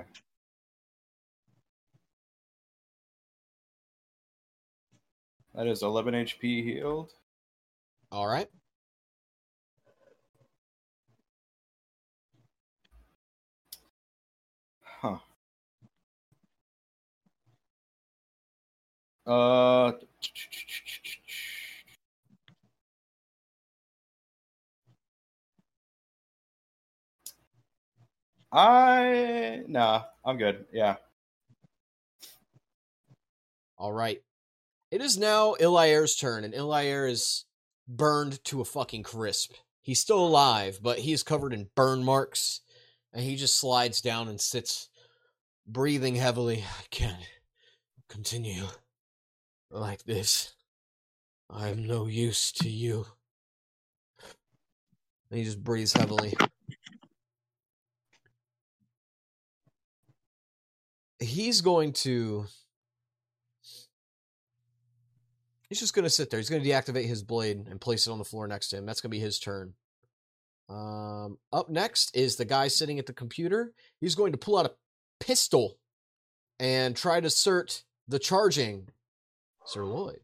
That is 11 HP healed. All right. Huh. Nah, I'm good. Yeah. All right. It is now Ilair's turn, and Ilair is burned to a fucking crisp. He's still alive, but he's covered in burn marks, and he just slides down and sits, breathing heavily. I can't continue like this. I'm no use to you. And he just breathes heavily. He's just going to sit there. He's going to deactivate his blade and place it on the floor next to him. That's going to be his turn. Up next is the guy sitting at the computer. He's going to pull out a pistol and try to assert the charging Sir Lloyd.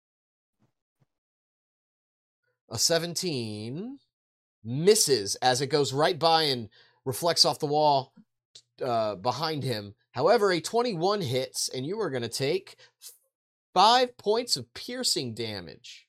A 17 misses as it goes right by and reflects off the wall behind him. However, a 21 hits, and you are going to take 5 points of piercing damage.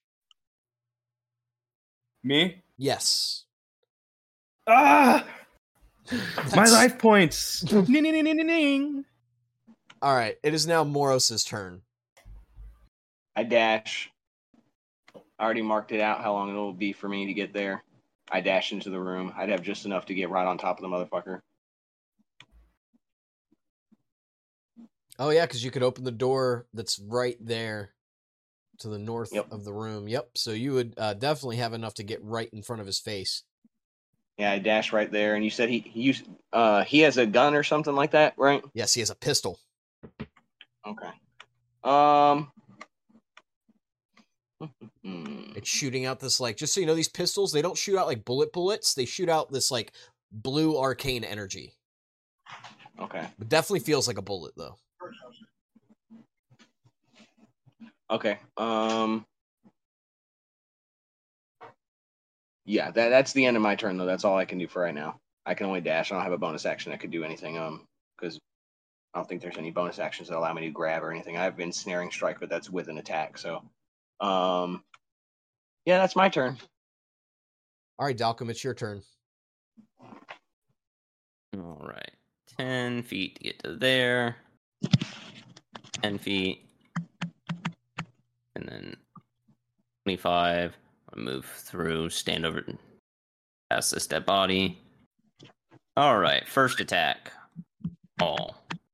Me? Yes. Ah! My That's- life points. Ning, ning, ning, ning, ning. All right, it is now Moros' turn. I dash. I already marked it out how long it'll be for me to get there. I dash into the room. I'd have just enough to get right on top of the motherfucker. Oh, yeah, because you could open the door that's right there to the north of the room. Yep, so you would definitely have enough to get right in front of his face. Yeah, I dash right there. And you said he has a gun or something like that, right? Yes, he has a pistol. Okay. It's shooting out this, like, just so you know, these pistols, they don't shoot out like bullets. They shoot out this, like, blue arcane energy. Okay. It definitely feels like a bullet, though. Okay. Yeah, that's the end of my turn, though. That's all I can do for right now. I can only dash. I don't have a bonus action that could do anything. Because I don't think there's any bonus actions that allow me to grab or anything. I have been snaring strike, but that's with an attack. So, yeah, that's my turn. All right, Dalcom, it's your turn. All right. 10 feet to get to there. 10 feet. And then 25. I'll move through, stand over past this dead body. All right. First attack. All.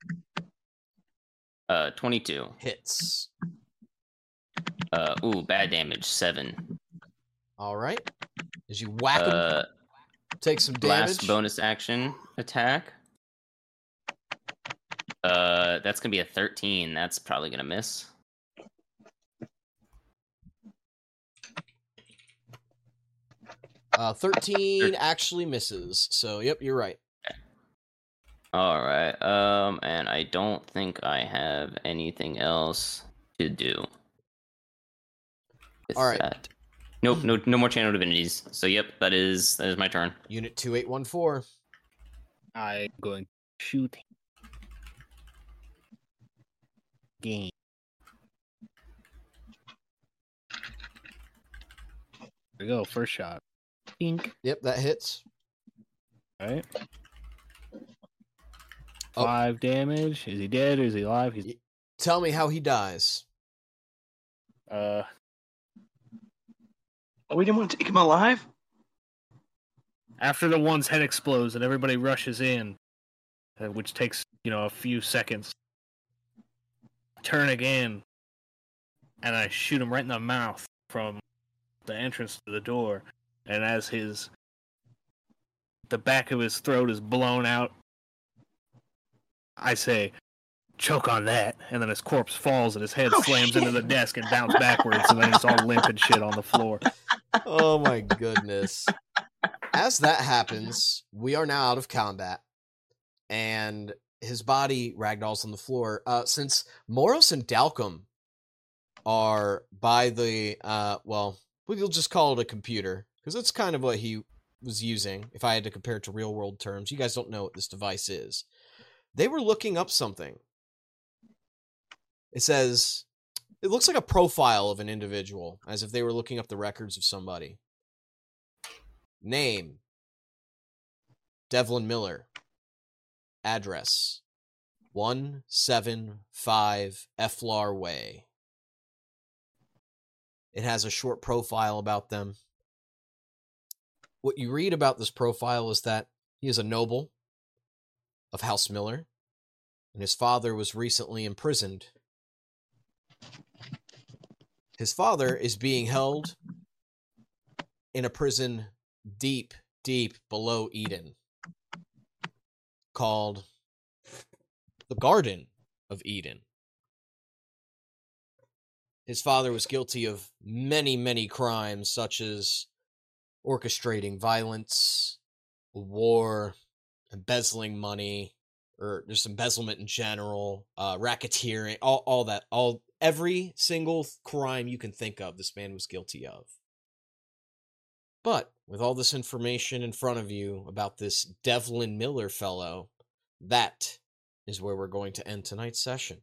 22. Hits. Bad damage. 7. All right. As you whack him, take some damage. Last bonus action attack. That's gonna be a 13. That's probably gonna miss. Uh, 13 actually misses. So, yep, you're right. All right. And I don't think I have anything else to do. With All right. that. Nope, no more channel divinities. So yep, that is my turn. Unit 2814. I'm going to shoot. Game. There we go. First shot. Pink. Yep, that hits. All right. Oh. 5 damage. Is he dead or is he alive? He's Tell me how he dies. Oh, we didn't want to take him alive? after the one's head explodes and everybody rushes in, which takes, a few seconds. Turn again, and I shoot him right in the mouth from the entrance to the door. And as the back of his throat is blown out, I say, "Choke on that," and then his corpse falls and his head slams into the desk and bounces backwards, and then it's all limp and shit on the floor. Oh my goodness. As that happens, we are now out of combat, and his body ragdolls on the floor. Since Moros and Dalcom are by the, we'll just call it a computer, because that's kind of what he was using, if I had to compare it to real-world terms. You guys don't know what this device is. They were looking up something. It looks like a profile of an individual, as if they were looking up the records of somebody. Name, Devlin Miller. Address, 175 Eflar Way. It has a short profile about them. What you read about this profile is that he is a noble of House Miller, and his father was recently imprisoned. His father is being held in a prison deep, deep below Eden, called the Garden of Eden. His father was guilty of many, many crimes, such as orchestrating violence, war, embezzling money, or just embezzlement in general, racketeering, all that, every single crime you can think of, this man was guilty of. But with all this information in front of you about this Devlin Miller fellow, that is where we're going to end tonight's session.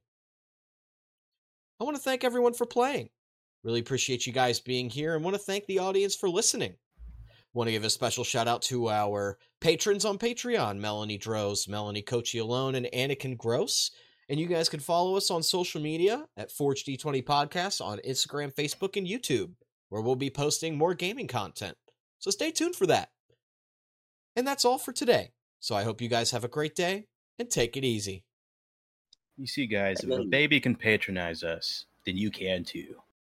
I want to thank everyone for playing. Really appreciate you guys being here, and want to thank the audience for listening. Want to give a special shout out to our patrons on Patreon, Melanie Droz, Melanie Cochialone, and Anakin Gross. And you guys can follow us on social media at ForgeD20 Podcasts on Instagram, Facebook, and YouTube, where we'll be posting more gaming content. So stay tuned for that. And that's all for today. So I hope you guys have a great day, and take it easy. You see, guys, if a baby can patronize us, then you can too.